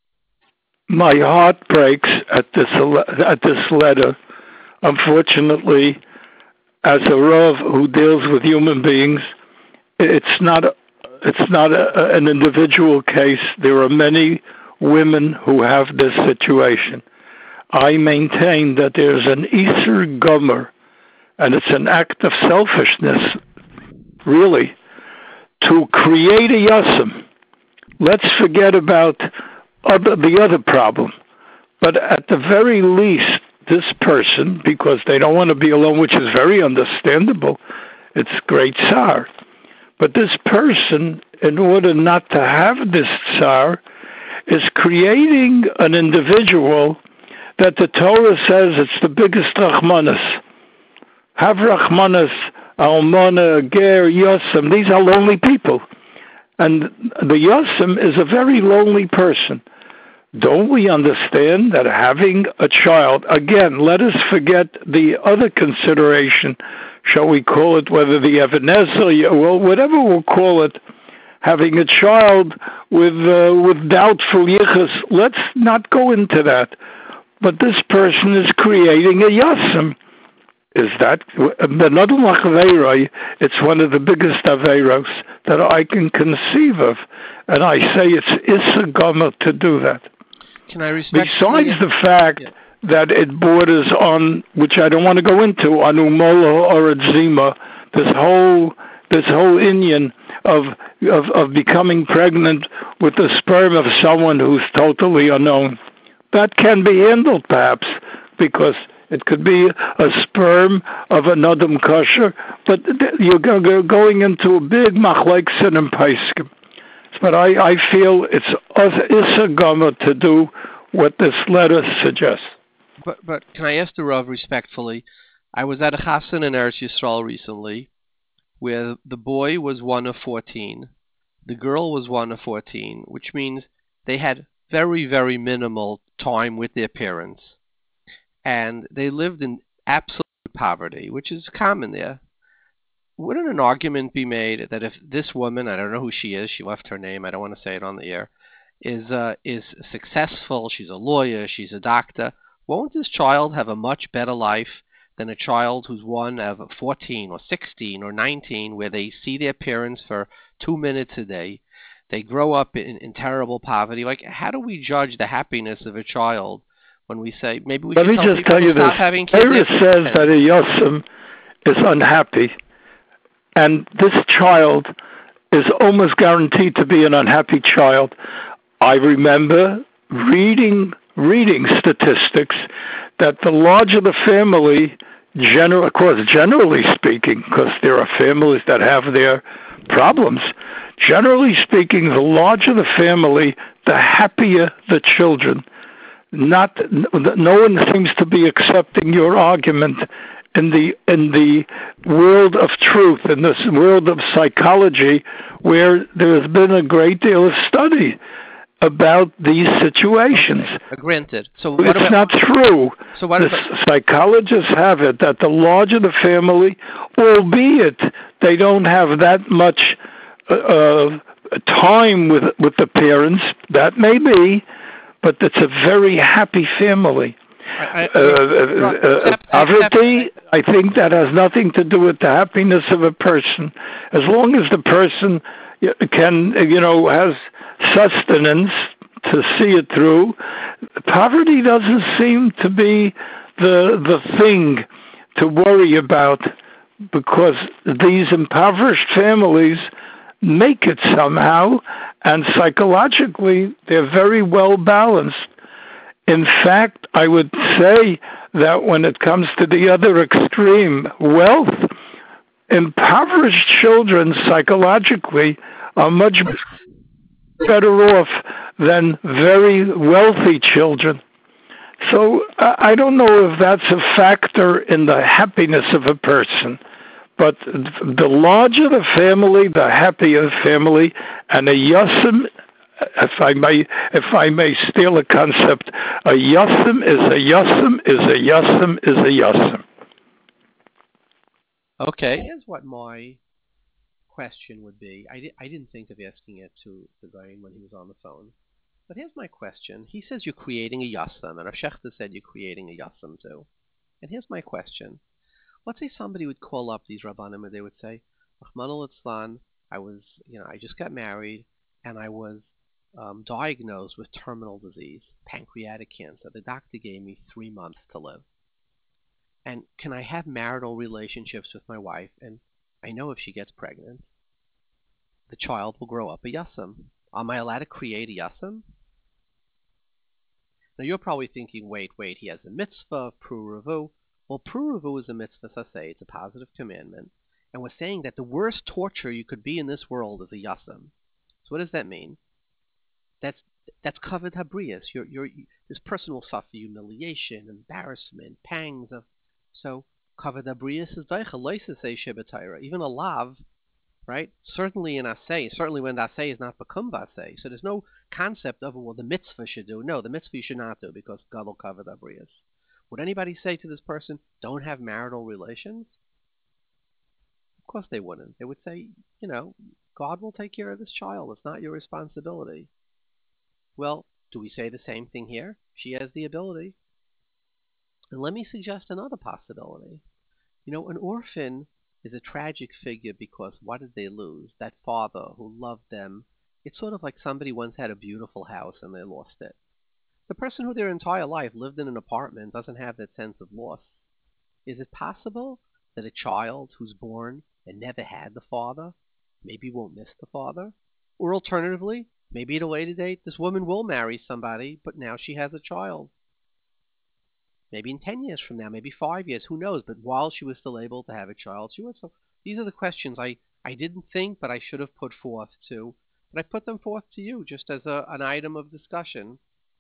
My heart breaks at this at this letter. Unfortunately, as a Rav who deals with human beings, it's not a, it's not a, an individual case. There are many women who have this situation. I maintain that there's an Iser Gomer, and it's an act of selfishness, really, to create a Yassim. Let's forget about Other, the other problem. But at the very least, this person, because they don't want to be alone, which is very understandable, it's great tsar. But this person, in order not to have this tsar, is creating an individual that the Torah says it's the biggest rachmanas. Have rachmanas, almana, ger, yosem. These are lonely people. And the yosem is a very lonely person. Don't we understand that having a child, again, let us forget the other consideration, shall we call it, whether the Ebenezer, well, whatever we'll call it, having a child with uh, with doubtful yichus, let's not go into that. But this person is creating a yassim. Is that, it's one of the biggest aveiros that I can conceive of. And I say it's Issa Gomer to do that. Can I respect Besides the fact yeah. that it borders on, which I don't want to go into, on Umola or Adzima, this whole this whole Indian of, of of becoming pregnant with the sperm of someone who's totally unknown. That can be handled, perhaps, because it could be a sperm of an Adam kosher, but you're going into a big machlekes and paiskim. But I, I feel it's Issa Gomer to do what this letter suggests. But but can I ask the Rav respectfully? I was at a chassan in Eretz Yisrael recently, where the boy was one of fourteen, the girl was one of fourteen, which means they had very very minimal time with their parents, and they lived in absolute poverty, which is common there. Wouldn't an argument be made that if this woman, I don't know who she is, she left her name, I don't want to say it on the air, is uh, is successful, she's a lawyer, she's a doctor, won't this child have a much better life than a child who's one of fourteen or sixteen or nineteen, where they see their parents for two minutes a day, they grow up in, in terrible poverty? Like, how do we judge the happiness of a child when we say maybe we Let should me tell just people tell to you stop this. having kids? Torah says that a Yosem is unhappy, and this child is almost guaranteed to be an unhappy child. I remember reading reading statistics that the larger the family, general, of course, generally speaking, because there are families that have their problems, generally speaking, the larger the family, the happier the children. Not, no one seems to be accepting your argument in the in the world of truth, in this world of psychology, where there has been a great deal of study about these situations. Okay. Granted. So what it's about, not true. So what the about, psychologists have it that the larger the family, albeit they don't have that much uh, time with with the parents, that may be, but it's a very happy family. I, I, uh, uh, except, poverty, except, I think that has nothing to do with the happiness of a person. As long as the person can, you know, has sustenance to see it through, poverty doesn't seem to be the the thing to worry about, because these impoverished families make it somehow, and psychologically they're very well balanced. In fact, I would say that when it comes to the other extreme, wealth, impoverished children psychologically are much better off than very wealthy children. So I don't know if that's a factor in the happiness of a person. But the larger the family, the happier the family, and a yosem, if I may, if I may steal a concept, a yosem is a yosem is a yosem is a yosem. Okay, here's what my question would be. I, di- I didn't think of asking it to the guy when he was on the phone. But here's my question. He says you're creating a yosem, and Rav Shechter said you're creating a yosem too. And here's my question. Let's say somebody would call up these Rabbanim and they would say, Rachmana litzlan, I was, you know, I just got married and I was um, diagnosed with terminal disease, pancreatic cancer. The doctor gave me three months to live. And can I have marital relationships with my wife? And I know if she gets pregnant, the child will grow up a yasam. Am I allowed to create a yasam? Now you're probably thinking, wait, wait, he has a mitzvah of pru-revu. Well, pru-revu is a mitzvah saseh, it's a positive commandment. And we're saying that the worst torture you could be in this world is a yasam. So what does that mean? That's that's kavod habrius. You're, you're, this person will suffer humiliation, embarrassment, pangs of... So kavod habrius is daicha, loisaseh shebetayra. Even a lav, right? Certainly in aseh, certainly when the aseh is not become vaseh. So there's no concept of, well, the mitzvah should do. No, the mitzvah you should not do because gadol kavod habrius. Would anybody say to this person, don't have marital relations? Of course they wouldn't. They would say, you know, God will take care of this child. It's not your responsibility. Well, do we say the same thing here? She has the ability. And let me suggest another possibility. You know, an orphan is a tragic figure because what did they lose? That father who loved them. It's sort of like somebody once had a beautiful house and they lost it. The person who their entire life lived in an apartment doesn't have that sense of loss. Is it possible that a child who's born and never had the father maybe won't miss the father? Or alternatively, maybe at a later date, this woman will marry somebody, but now she has a child. Maybe in ten years from now, maybe five years, who knows? But while she was still able to have a child, she was. So these are the questions I, I didn't think, but I should have put forth to. But I put them forth to you just as a, an item of discussion.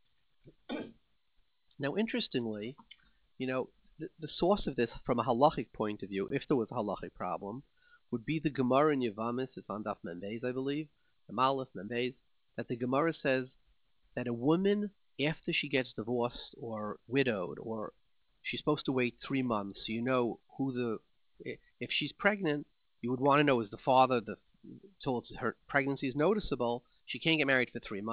Now, interestingly, you know, the, the source of this from a halachic point of view, if there was a halachic problem, would be the Gemara in Yevamos. It's on Daf Membeis, I believe, the Malach Membeis, that the Gemara says that a woman, after she gets divorced or widowed, or she's supposed to wait three months, so you know who the, if she's pregnant, you would want to know, is the father, the, till her pregnancy is noticeable, she can't get married for three months.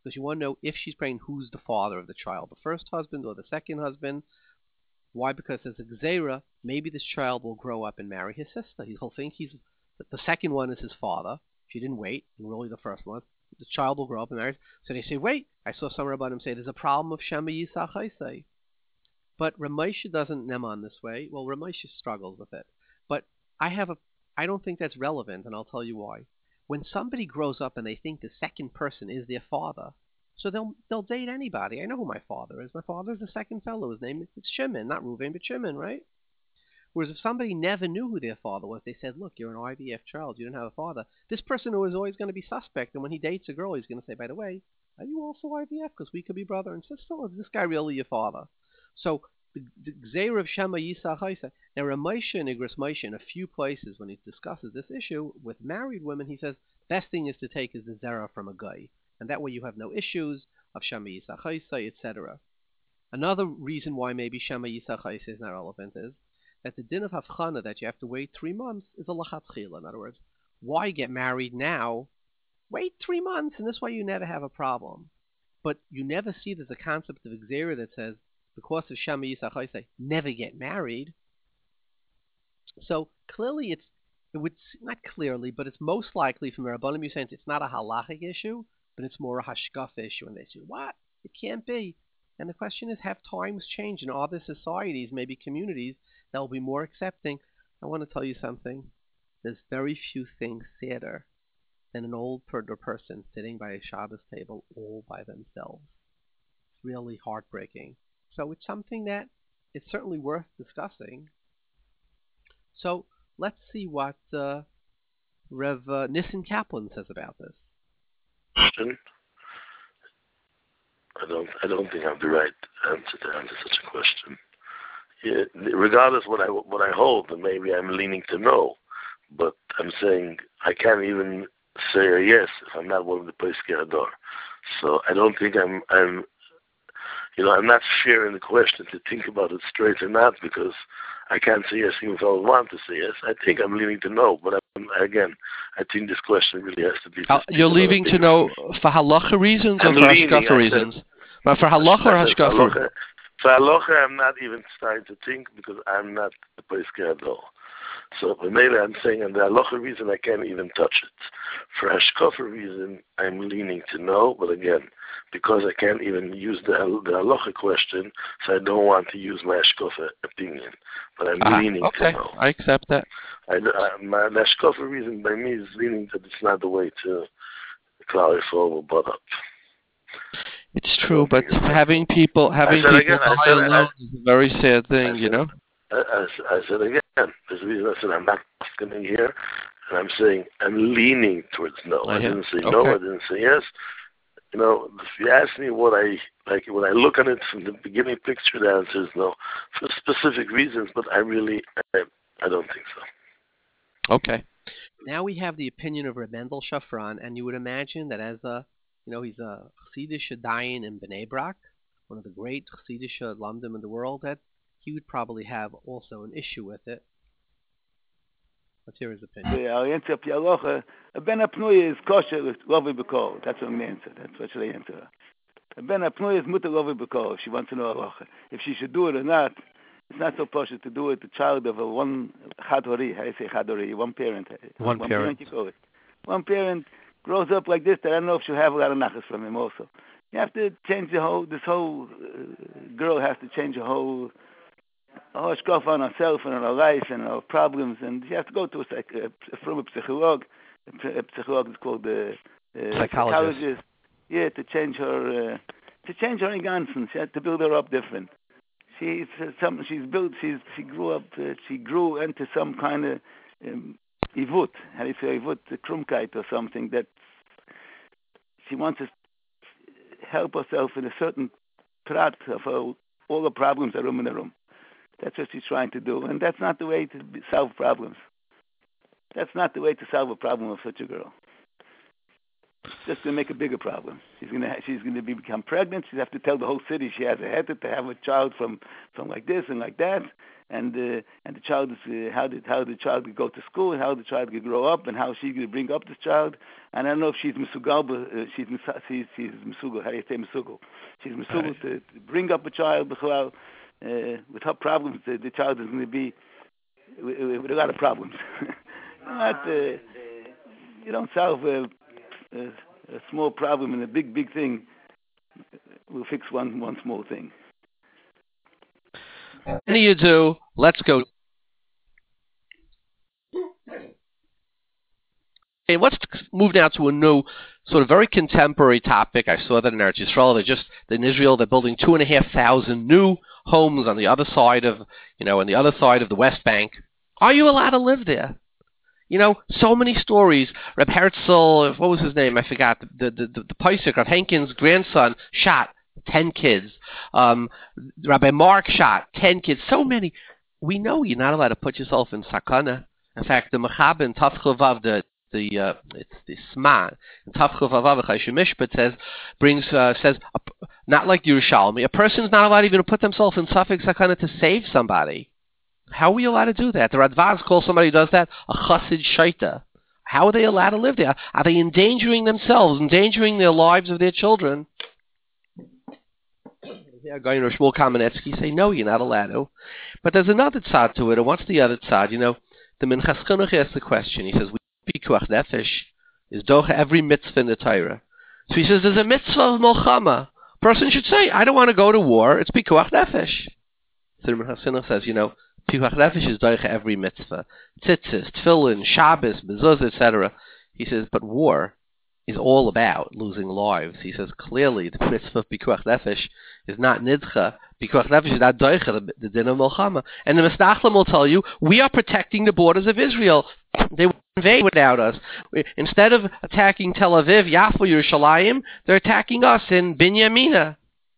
because you want to know if she's pregnant, who's the father of the child, the first husband or the second husband. Why? Because as a gzeira, maybe this child will grow up and marry his sister. He'll think he's the second one is his father. She didn't wait, and really the first one. The child will grow up and marry. So they say, wait, I saw some Rabbanim say there's a problem of Shema Yisach Haisei. But Ramesha doesn't neman this way. Well, Ramesha struggles with it. But I have a, I don't think that's relevant, and I'll tell you why. When somebody grows up and they think the second person is their father, so they'll they'll date anybody. I know who my father is. My father's the second fellow. His name is Shimon, not Reuven, but Shimon, right? Whereas if somebody never knew who their father was, they said, look, you're an I V F child, you didn't have a father. This person was always going to be suspect, and when he dates a girl, he's going to say, by the way, are you also I V F? Because we could be brother and sister, or is this guy really your father? So the, the Gzeir of Shema Yisach Haisa. Now, Ramesha and Igros Moshe, in a few places when he discusses this issue with married women, he says, best thing is to take is the Zera from a guy. And that way you have no issues of Shema Yisach Haisa, et cetera. Another reason why maybe Shema Yisach Haisa is not relevant is that the din of Havchana, that you have to wait three months, is a lachatchila. In other words, why get married now? Wait three months, and this way you never have a problem. But you never see there's a concept of Gzeira that says, because of Shema Yisach Haisa, never get married. So clearly it's, it would, not clearly, but it's most likely from the Rabbanim saying it's not a halachic issue, but it's more a hashkafa issue. And they say, what? It can't be. And the question is, have times changed in other societies, maybe communities, that will be more accepting? I want to tell you something. There's very few things sadder than an old person sitting by a Shabbos table all by themselves. It's really heartbreaking. So it's something that it's certainly worth discussing. So let's see what uh, Rev uh, Nissen Kaplan says about this. I don't. I don't think I have the right answer to answer such a question. Yeah, regardless what I what I hold, and maybe I'm leaning to no, but I'm saying I can't even say a yes if I'm not willing to play Skerador. So I don't think I'm I'm you know I'm not sharing the question to think about it straight or not, because I can't say yes even if I want to say yes. I think I'm leaning to no, but I'm, again, I think this question really has to be. Uh, you're leaving to no for halacha reasons or I'm for hashkafa reasons? Said, but for halacha or hashkafa? For halacha, I'm not even starting to think because I'm not the place at all. So for maybe I'm saying on the halacha reason I can't even touch it. For hashkafa reason, I'm leaning to no, but again, because I can't even use the the halacha question, so I don't want to use my hashkafa opinion. But I'm ah, leaning okay. to no. I accept that. I, I, my hashkafa reason by me is leaning that it's not the way to clarify or butt up. It's true, but having people having people again, die alone I, is a very sad thing, said, you know. I, I, I said again, there's a reason I said I'm not asking here, and I'm saying I'm leaning towards no. I, I didn't say okay. no. I didn't say yes. You know, if you ask me what I like, when I look at it from the beginning picture, the answer is no, for specific reasons. But I really, I, I don't think so. Okay. Now we have the opinion of Reb Mendel Shafran, and you would imagine that as a You know, he's a Chassidish Dayan in Bnei Brak, one of the great Chassidish Lamdim in the world, that he would probably have also an issue with it. Let's hear his opinion. The answer of Yalocha, Ben Apnui is kosher with Lovi B'Kol. That's what I'm going to answer. That's what should I answer. Ben Apnui is mutter Lovi B'Kol. She wants to know Alocha. If she should do it or not, it's not so kosher to do it. The child of a one Chad Hori, how do you say Chad Hori? One parent. One, one parent. parent you call it. One parent grows up like this, that I don't know if she'll have a lot of nachas from him also. You have to change the whole, this whole uh, girl has to change the whole, whole shkof on herself and on her life and her problems, and she has to go to a, a, a from a psycholog. A, a psycholog is called the uh, psychologist. psychologist. Yeah, to change her, uh, to change her ganzen. She had to build her up different. She's uh, some, she's built, she's, she grew up, uh, she grew into some kind of, um, Ivut, how do you say Ivut, Krumkeit or something, that she wants to help herself in a certain prat of her, all the problems are room in the room. That's what she's trying to do, and that's not the way to solve problems. That's not the way to solve a problem of such a girl. It's just going to make a bigger problem. She's going to ha- she's going to be, become pregnant. She's have to tell the whole city she has a heter to have a child from, from like this and like that, and uh, and the child is uh, how did how the child could go to school, and how the child could grow up, and how she's going to bring up this child. And I don't know if she's misugal, but uh, she's she's she's misugal. How do you say misugal? She's misugal right. to, to bring up a child. Uh, with her problems, the, the child is going to be with, with a lot of problems. Not, uh, you don't solve a, a, a small problem and a big, big thing. We'll fix one, one small thing. What do you do? Let's go. Okay, let's move now to a new, sort of very contemporary topic. I saw that in Eretz Yisrael. They just in Israel they're building two and a half thousand new homes on the other side of, you know, on the other side of the West Bank. Are you allowed to live there? You know, so many stories. Reb Herzl, what was his name? I forgot. The the the, the Paisik, Rav Henkin's grandson, shot ten kids. Um, Rabbi Mark shot ten kids. So many. We know you're not allowed to put yourself in sakana. In fact, the Mechaber in Taf Chovav, the the uh, it's the Sma in Taf Chovav Chayshim Mishpat says brings uh, says uh, not like Yerushalmi. A person's not allowed even to put themselves in Safek sakana to save somebody. How are we allowed to do that? The Radvaz calls somebody who does that a chassid shaita. How are they allowed to live there? Are they endangering themselves, endangering their lives of their children? Yeah, going to Shmuel Kamenetsky say, no, you're not allowed to. But there's another side to it, and what's the other side? You know, the Minchas Chinuch asks the question. He says, Pikuach Nefesh is doch every mitzvah in the Torah. So he says, there's a mitzvah of Milchama. A person should say, I don't want to go to war. It's Pikuach Nefesh. So the Minchas Chinuch says, you know, Pikuach Nefesh is doich every mitzvah. Tzitzis, Tefillin, Shabbos, Mezuzah, et cetera. He says, but war is all about losing lives. He says, clearly, the mitzvah of Pikuach Nefesh is not Nidcha. Pikuach Nefesh is not doich, the, the din of Milchama. And the Misnachlim will tell you, we are protecting the borders of Israel. They will invade without us. We, instead of attacking Tel Aviv, Yafo, Yerushalayim, they're attacking us in Binyamina.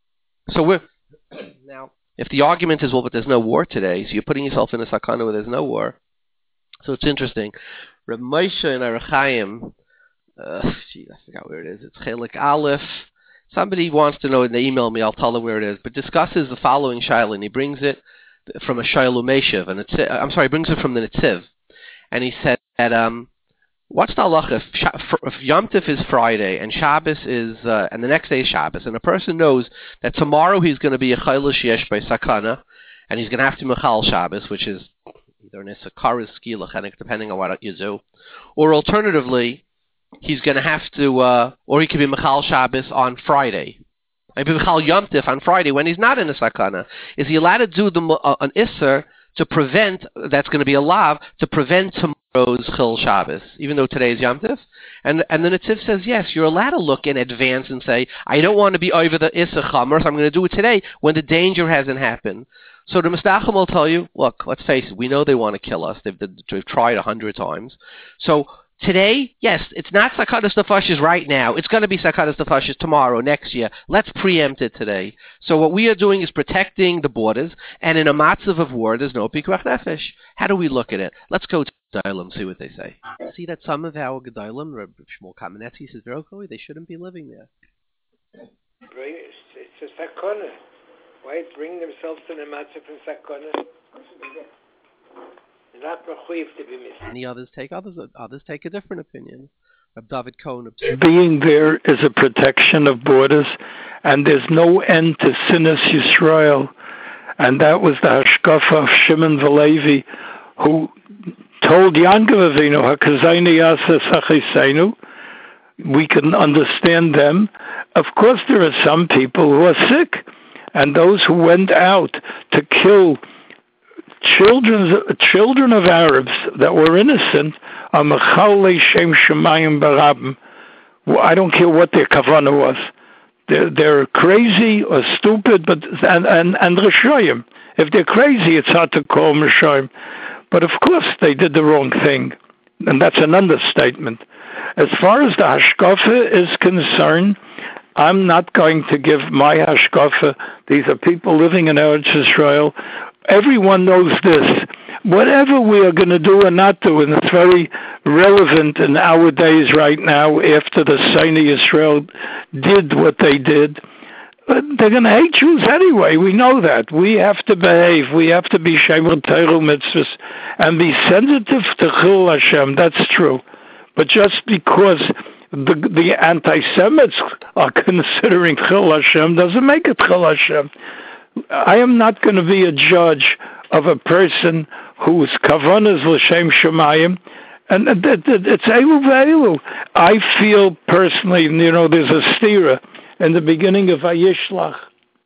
So we're... Now... If the argument is, well, but there's no war today, so you're putting yourself in a sakana where there's no war. So it's interesting. Reb Moshe in Orach Chaim, uh, gee, I forgot where it is. It's Chelik Aleph. Somebody wants to know, and they email me, I'll tell them where it is, but discusses the following shaila, and he brings it from a shailu Meshiv, and it's, I'm sorry, he brings it from the Netziv. And he said that, um, what's the halacha if, if Yom Tov is Friday and Shabbos is, uh, and the next day is Shabbos, and a person knows that tomorrow he's going to be a chayla sheyesh by sakana, and he's going to have to mechal Shabbos, which is either an isakaris ski depending on what you do, or alternatively, he's going to have to, uh, or he could be mechal Shabbos on Friday. Maybe mechal Yom Tov on Friday when he's not in a sakana. Is he allowed to do the, uh, an isser to prevent, that's going to be a lav, to prevent tomorrow's Chil Shabbos, even though today is Yom Tov? And, and the Netziv says, yes, you're allowed to look in advance and say, I don't want to be over the Issa Chamer, so I'm going to do it today when the danger hasn't happened. So the Mistachim will tell you, look, let's face it, we know they want to kill us. They've, they've tried a hundred times. So today, yes, it's not Sakadas Nefashis right now. It's going to be Sakadas Nefashis tomorrow, next year. Let's preempt it today. So what we are doing is protecting the borders, and in a matzav of war, there's no Pikuach Nefesh. How do we look at it? Let's go to Gedalim, see what they say. See that some of our Gedalim, Reb Shmuel Kamenetsky says, Verokoi, they shouldn't be living there. Bring, it's a sakona. Why bring themselves in a matzav from sakona? Not mechuyev to be missing. Any others take others others take a different opinion. Reb David Cohen. Being there is a protection of borders, and there's no end to Sinas Yisrael. And that was the hashkafa of Shimon Valevi, who told Yankov Avinu, Hakazayni Yasa Sachiseinu, we can understand them. Of course, there are some people who are sick, and those who went out to kill children, children of Arabs that were innocent are mechalei shem shemayim barabim. I don't care what their kavanah was. They're, they're crazy or stupid, but and and and reshoyim. If they're crazy, it's hard to call them reshoyim. But of course, they did the wrong thing, and that's an understatement. As far as the hashkafa is concerned, I'm not going to give my hashkafa. These are people living in Eretz Yisrael. everyone knows this. Whatever we are going to do or not do, and it's very relevant in our days right now after the Sinai Israel did what they did, they're going to hate Jews anyway. We know that. We have to behave. We have to be Shemer Torah mitzvahs and be sensitive to Chil Hashem. That's true. But just because the the anti-Semites are considering Chil Hashem doesn't make it Chil Hashem. I am not going to be a judge of a person whose kavanah is l'shem shemayim, and it's elu ve'elu. I feel personally, you know, there's a stira in the beginning of Vayishlach.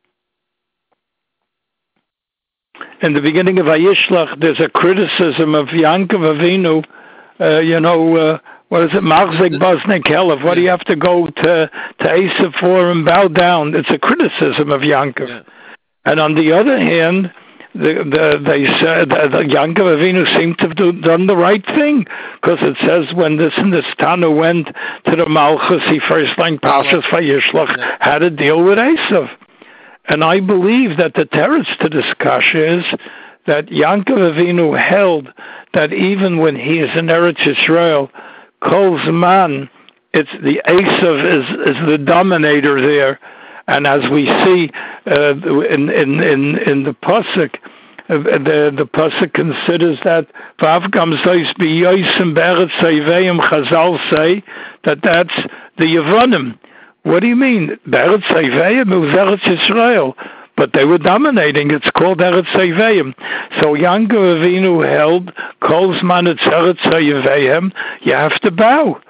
In the beginning of Vayishlach, there's a criticism of Yankov Avinu. Uh, you know, uh, what is it? Machzek Baznek Kelev. What do you have to go to to Esav for and bow down? It's a criticism of Yankov. Yeah. And on the other hand, the, the, they said that the Yankov Avinu seemed to have do, done the right thing, because it says when this and this Tana went to the Malchus, he first learned Pashas Vayishlach, yeah. had to deal with Esav. And I believe that the teretz to this kasha is that Yankov Avinu held that even when he is in Eretz Yisrael, Kol Zman, it's the Esav is, is the dominator there. And as we see uh, in, in in in the pasuk, uh, the the pasuk considers that Vavgam Zois B'Yosim Be'eretz Seivayim. Chazal say that that's the Yevonim. What do you mean? Be'eretz Seivayim, it was Eretz Yisrael, but they were dominating. It's called Eretz Seivayim. So Yankov Avinu held Kol Zman it's Eretz Seivayim. You have to bow.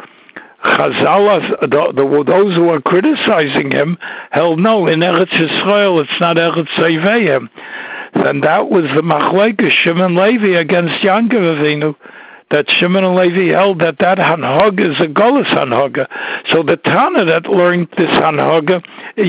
Chazal, the, the, those who are criticizing him, held no, in Eretz Yisrael it's not Eretz Seivayim. And that was the Machlekes Shimon Levi against Yankov Avinu, that Shimon and Levi held that that Hanhaga is a Golus Hanhaga. So the Tana that learned this Hanhaga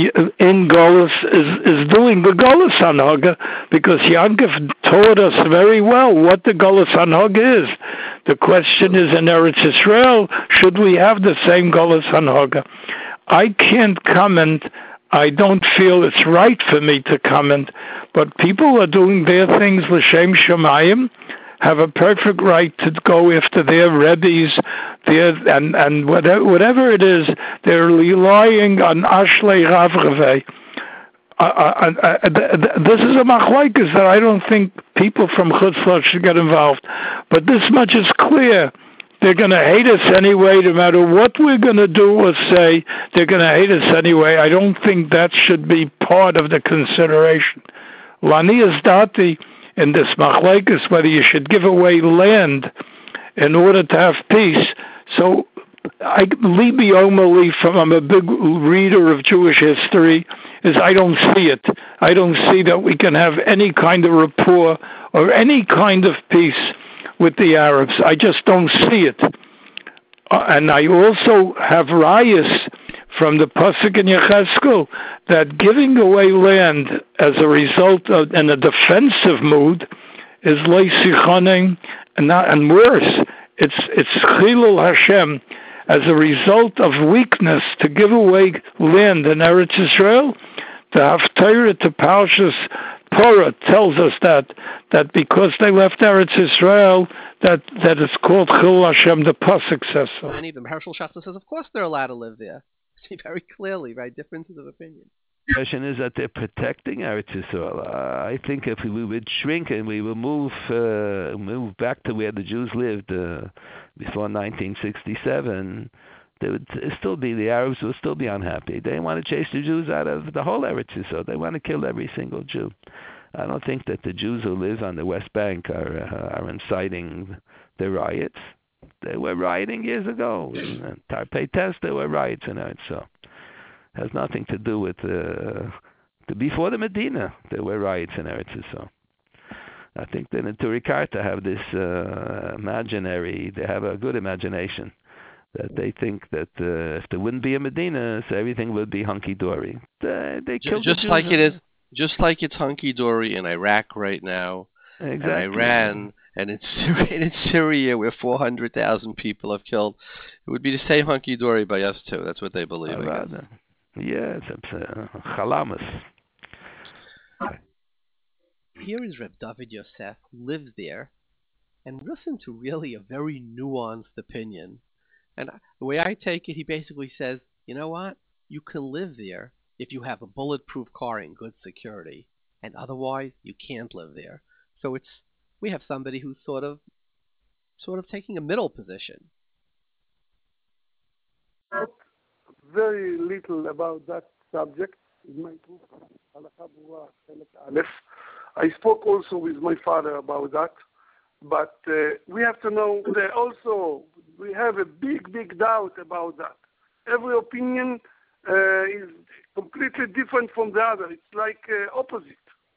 in Golus is, is doing the Golus Hanhaga, because Yankov taught us very well what the Golus Hanhaga is. The question is, in Eretz Yisrael, should we have the same Golus Hanhaga? I can't comment. I don't feel it's right for me to comment, but people are doing their things l'shem shemayim, have a perfect right to go after their rebbes, their, and, and whatever, whatever it is, they're relying on Ashlei Rav Revei. Uh, uh, uh, uh, this is a machlokes that I don't think people from Chutz La'aretz should get involved. But this much is clear. They're going to hate us anyway, no matter what we're going to do or say. They're going to hate us anyway. I don't think that should be part of the consideration. Lanias Dati, in this machlokes, whether you should give away land in order to have peace. So, I, Libi Omali, from I'm a big reader of Jewish history, is I don't see it. I don't see that we can have any kind of rapport or any kind of peace with the Arabs. I just don't see it. Uh, and I also have rayas from the pasuk in Yechezkel that giving away land as a result of in a defensive mood is leisichoning, and not and worse. It's it's chilul Hashem as a result of weakness to give away land in Eretz Yisrael. The Haftarah to Parshas Torah tells us that that because they left Eretz Yisrael, that that it's called Chil Hashem. The pasuk says so. And even Herschel Schachter says, of course they're allowed to live there. See very clearly, right? Differences of opinion. The question is that they're protecting Eretz Yisrael. Uh, I think if we would shrink and we would move uh, move back to where the Jews lived uh, before nineteen sixty-seven, they would still be, the Arabs would still be unhappy. They want to chase the Jews out of the whole Eretz Yisrael. They want to kill every single Jew. I don't think that the Jews who live on the West Bank are uh, are inciting the riots. They were rioting years ago. In Tarpei Test, there were riots in Eretz Yisrael. Has nothing to do with uh, the, before the Medina. There were riots in Eretz Yisrael. I think that the Turei Karta have this uh, imaginary. They have a good imagination that they think that uh, if there wouldn't be a Medina, so everything would be hunky dory. They, they just, just like it is, just like it's hunky dory in Iraq right now, exactly. and Iran, and in Syria, and in Syria where four hundred thousand people have killed. It would be the same hunky dory by us too. That's what they believe. I I guess. Yes, it's uh, chalamas. here is Reb David Yosef, who lives there, and listen to really a very nuanced opinion. And the way I take it, he basically says, you know what? You can live there if you have a bulletproof car in good security, and otherwise you can't live there. So it's we have somebody who's sort of sort of taking a middle position. Very little about that subject in my book. I spoke also with my father about that, but uh, we have to know that also we have a big, big doubt about that. Every opinion uh, is completely different from the other. It's like uh, opposite.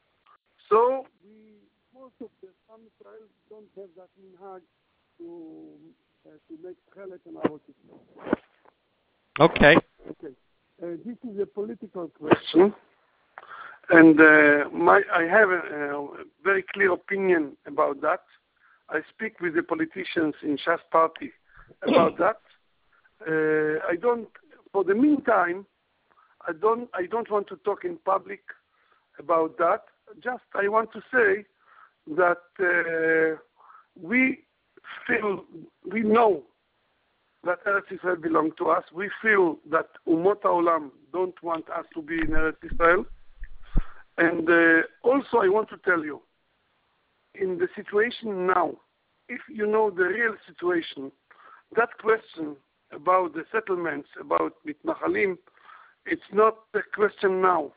So we, most of the Sam Israel don't have that minhag to uh, to make chelet and avotit. Okay. Okay. Uh, this is a political question, and uh, my I have a, a very clear opinion about that. I speak with the politicians in Shas Party about that. Uh, I don't. For the meantime, I don't. I don't want to talk in public about that. Just I want to say that uh, we feel we know that Eretz Israel belongs to us. We feel that Umot HaOlam don't want us to be in Eretz Israel. And uh, also I want to tell you, in the situation now, if you know the real situation, that question about the settlements, about Mitnachalim, it's not a question now.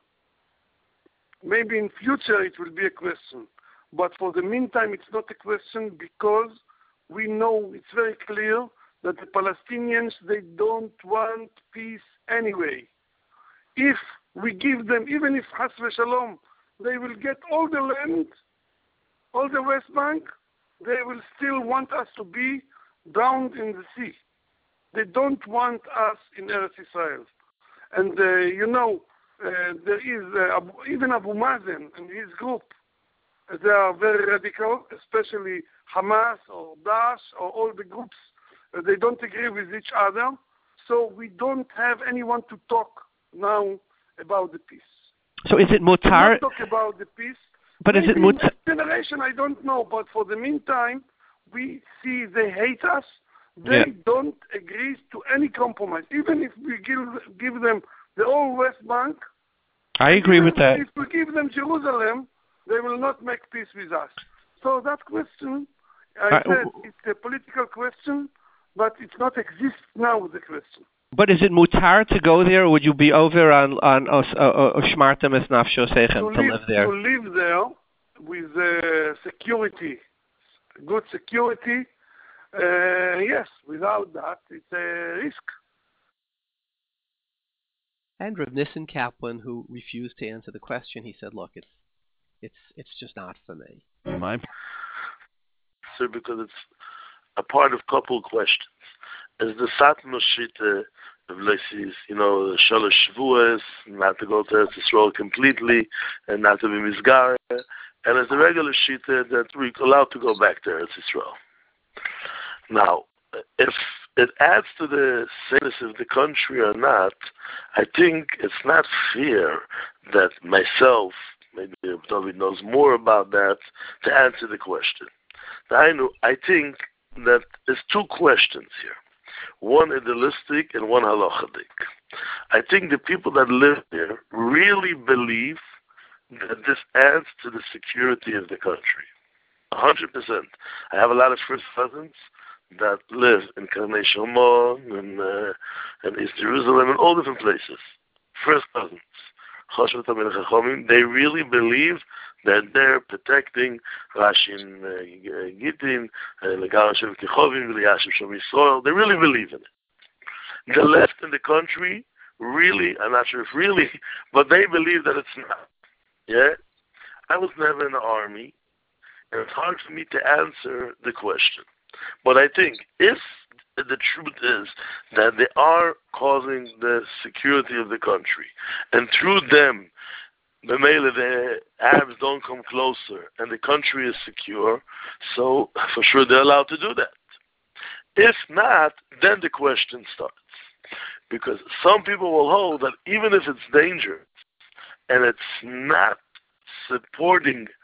Maybe in future it will be a question. But for the meantime, it's not a question because we know it's very clear that the Palestinians, they don't want peace anyway. If we give them, even if Chas v'Shalom, they will get all the land, all the West Bank, they will still want us to be drowned in the sea. They don't want us in Eretz Israel. And, uh, you know, uh, there is, uh, Abu, even Abu Mazen and his group, uh, they are very radical, especially Hamas or Daesh or all the groups. Uh, they don't agree with each other. So we don't have anyone to talk now about the peace. So is it mutar? Not talk about the peace. But Maybe is it mutar? next generation, I don't know. But for the meantime, we see they hate us. They Yeah. don't agree to any compromise. Even if we give give them the whole West Bank, I agree with that. if we give them Jerusalem, they will not make peace with us. So that question, I Uh, said, it's a political question, but it's not exist now, the question. But is it mutar to go there, or would you be over on on Ushmartem es nafsho sechem to live there? To live there with uh, security, good security, uh, yes. Without that, it's a risk. And Rav Nissen Kaplan, who refused to answer the question, he said, "Look, it's it's it's just not for me." My Sir, because it's a part of couple questions. As the Satmar Shita of Lysis, you know, the Shalosh Shavuos, not to go to Eretz Yisrael completely, and not to be Mizgar, and as the regular Shita that we're allowed to go back to Eretz Yisrael. Now, if it adds to the status of the country or not, I think it's not fair that myself, maybe David knows more about that, to answer the question. Now, I know, I think that there's two questions here. One idealistic and one halachic. I think the people that live there really believe that this adds to the security of the country. A hundred percent. I have a lot of first cousins that live in Karnei Shomon and, uh, and East Jerusalem and all different places. First cousins. They really believe that they're protecting Rashin Gittin, Legarashev Kichovim, V'liyashiv Shom Yisrael. They really believe in it. The left in the country really, I'm not sure if really, but they believe that it's not. Yeah? I was never in the army, and it's hard for me to answer the question. But I think if the truth is that they are causing the security of the country, and through them, the the Arabs don't come closer, and the country is secure, so for sure they're allowed to do that. If not, then the question starts. Because some people will hold that even if it's dangerous, and it's not supporting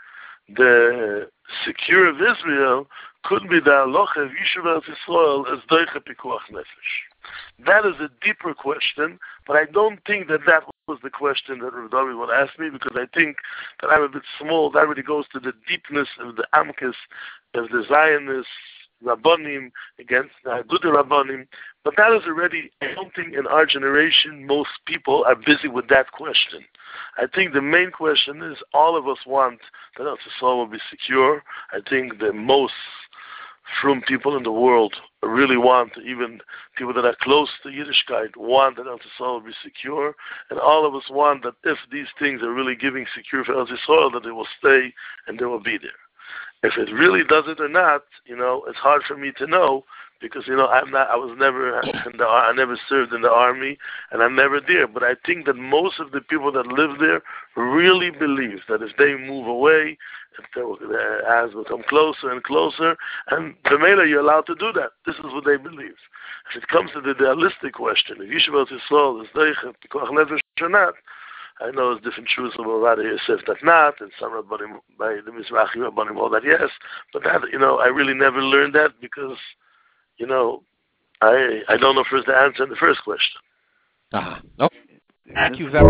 the secure of Israel could be the halacha of Yishuv Eretz Yisrael as doiche pikuach nefesh. That is a deeper question, but I don't think that that was the question that Rav David would ask me, because I think that I'm a bit small. That really goes to the deepness of the amkus of the Zionists, Rabbanim, against the Agudah Rabbanim. But that is already, I don't think in our generation most people are busy with that question. I think the main question is all of us want that Eretz Yisrael will be secure. I think the most from people in the world really want, even people that are close to Yiddishkeit, want that Eretz Yisrael will be secure. And all of us want that if these things are really giving secure for Eretz Yisrael, that they will stay and they will be there. If it really does it or not, you know, it's hard for me to know, because, you know, I'm not, I was never in the, I never served in the army, and I'm never there. But I think that most of the people that live there really believe that if they move away, if their eyes will come closer and closer, and the Mela, you're allowed to do that. This is what they believe. If it comes to the idealistic question, if Yishuv Eretz Yisrael is Deicha Pikuach Nefesh or not, I know it's different truths about Rabbi Yosef that not, and some Rabbanim, by the Mizrahi Rabbanim, all that yes, but that, you know, I really never learned that because, you know, I I don't know first the answer in the first question. Uh-huh. Nope. Thank you very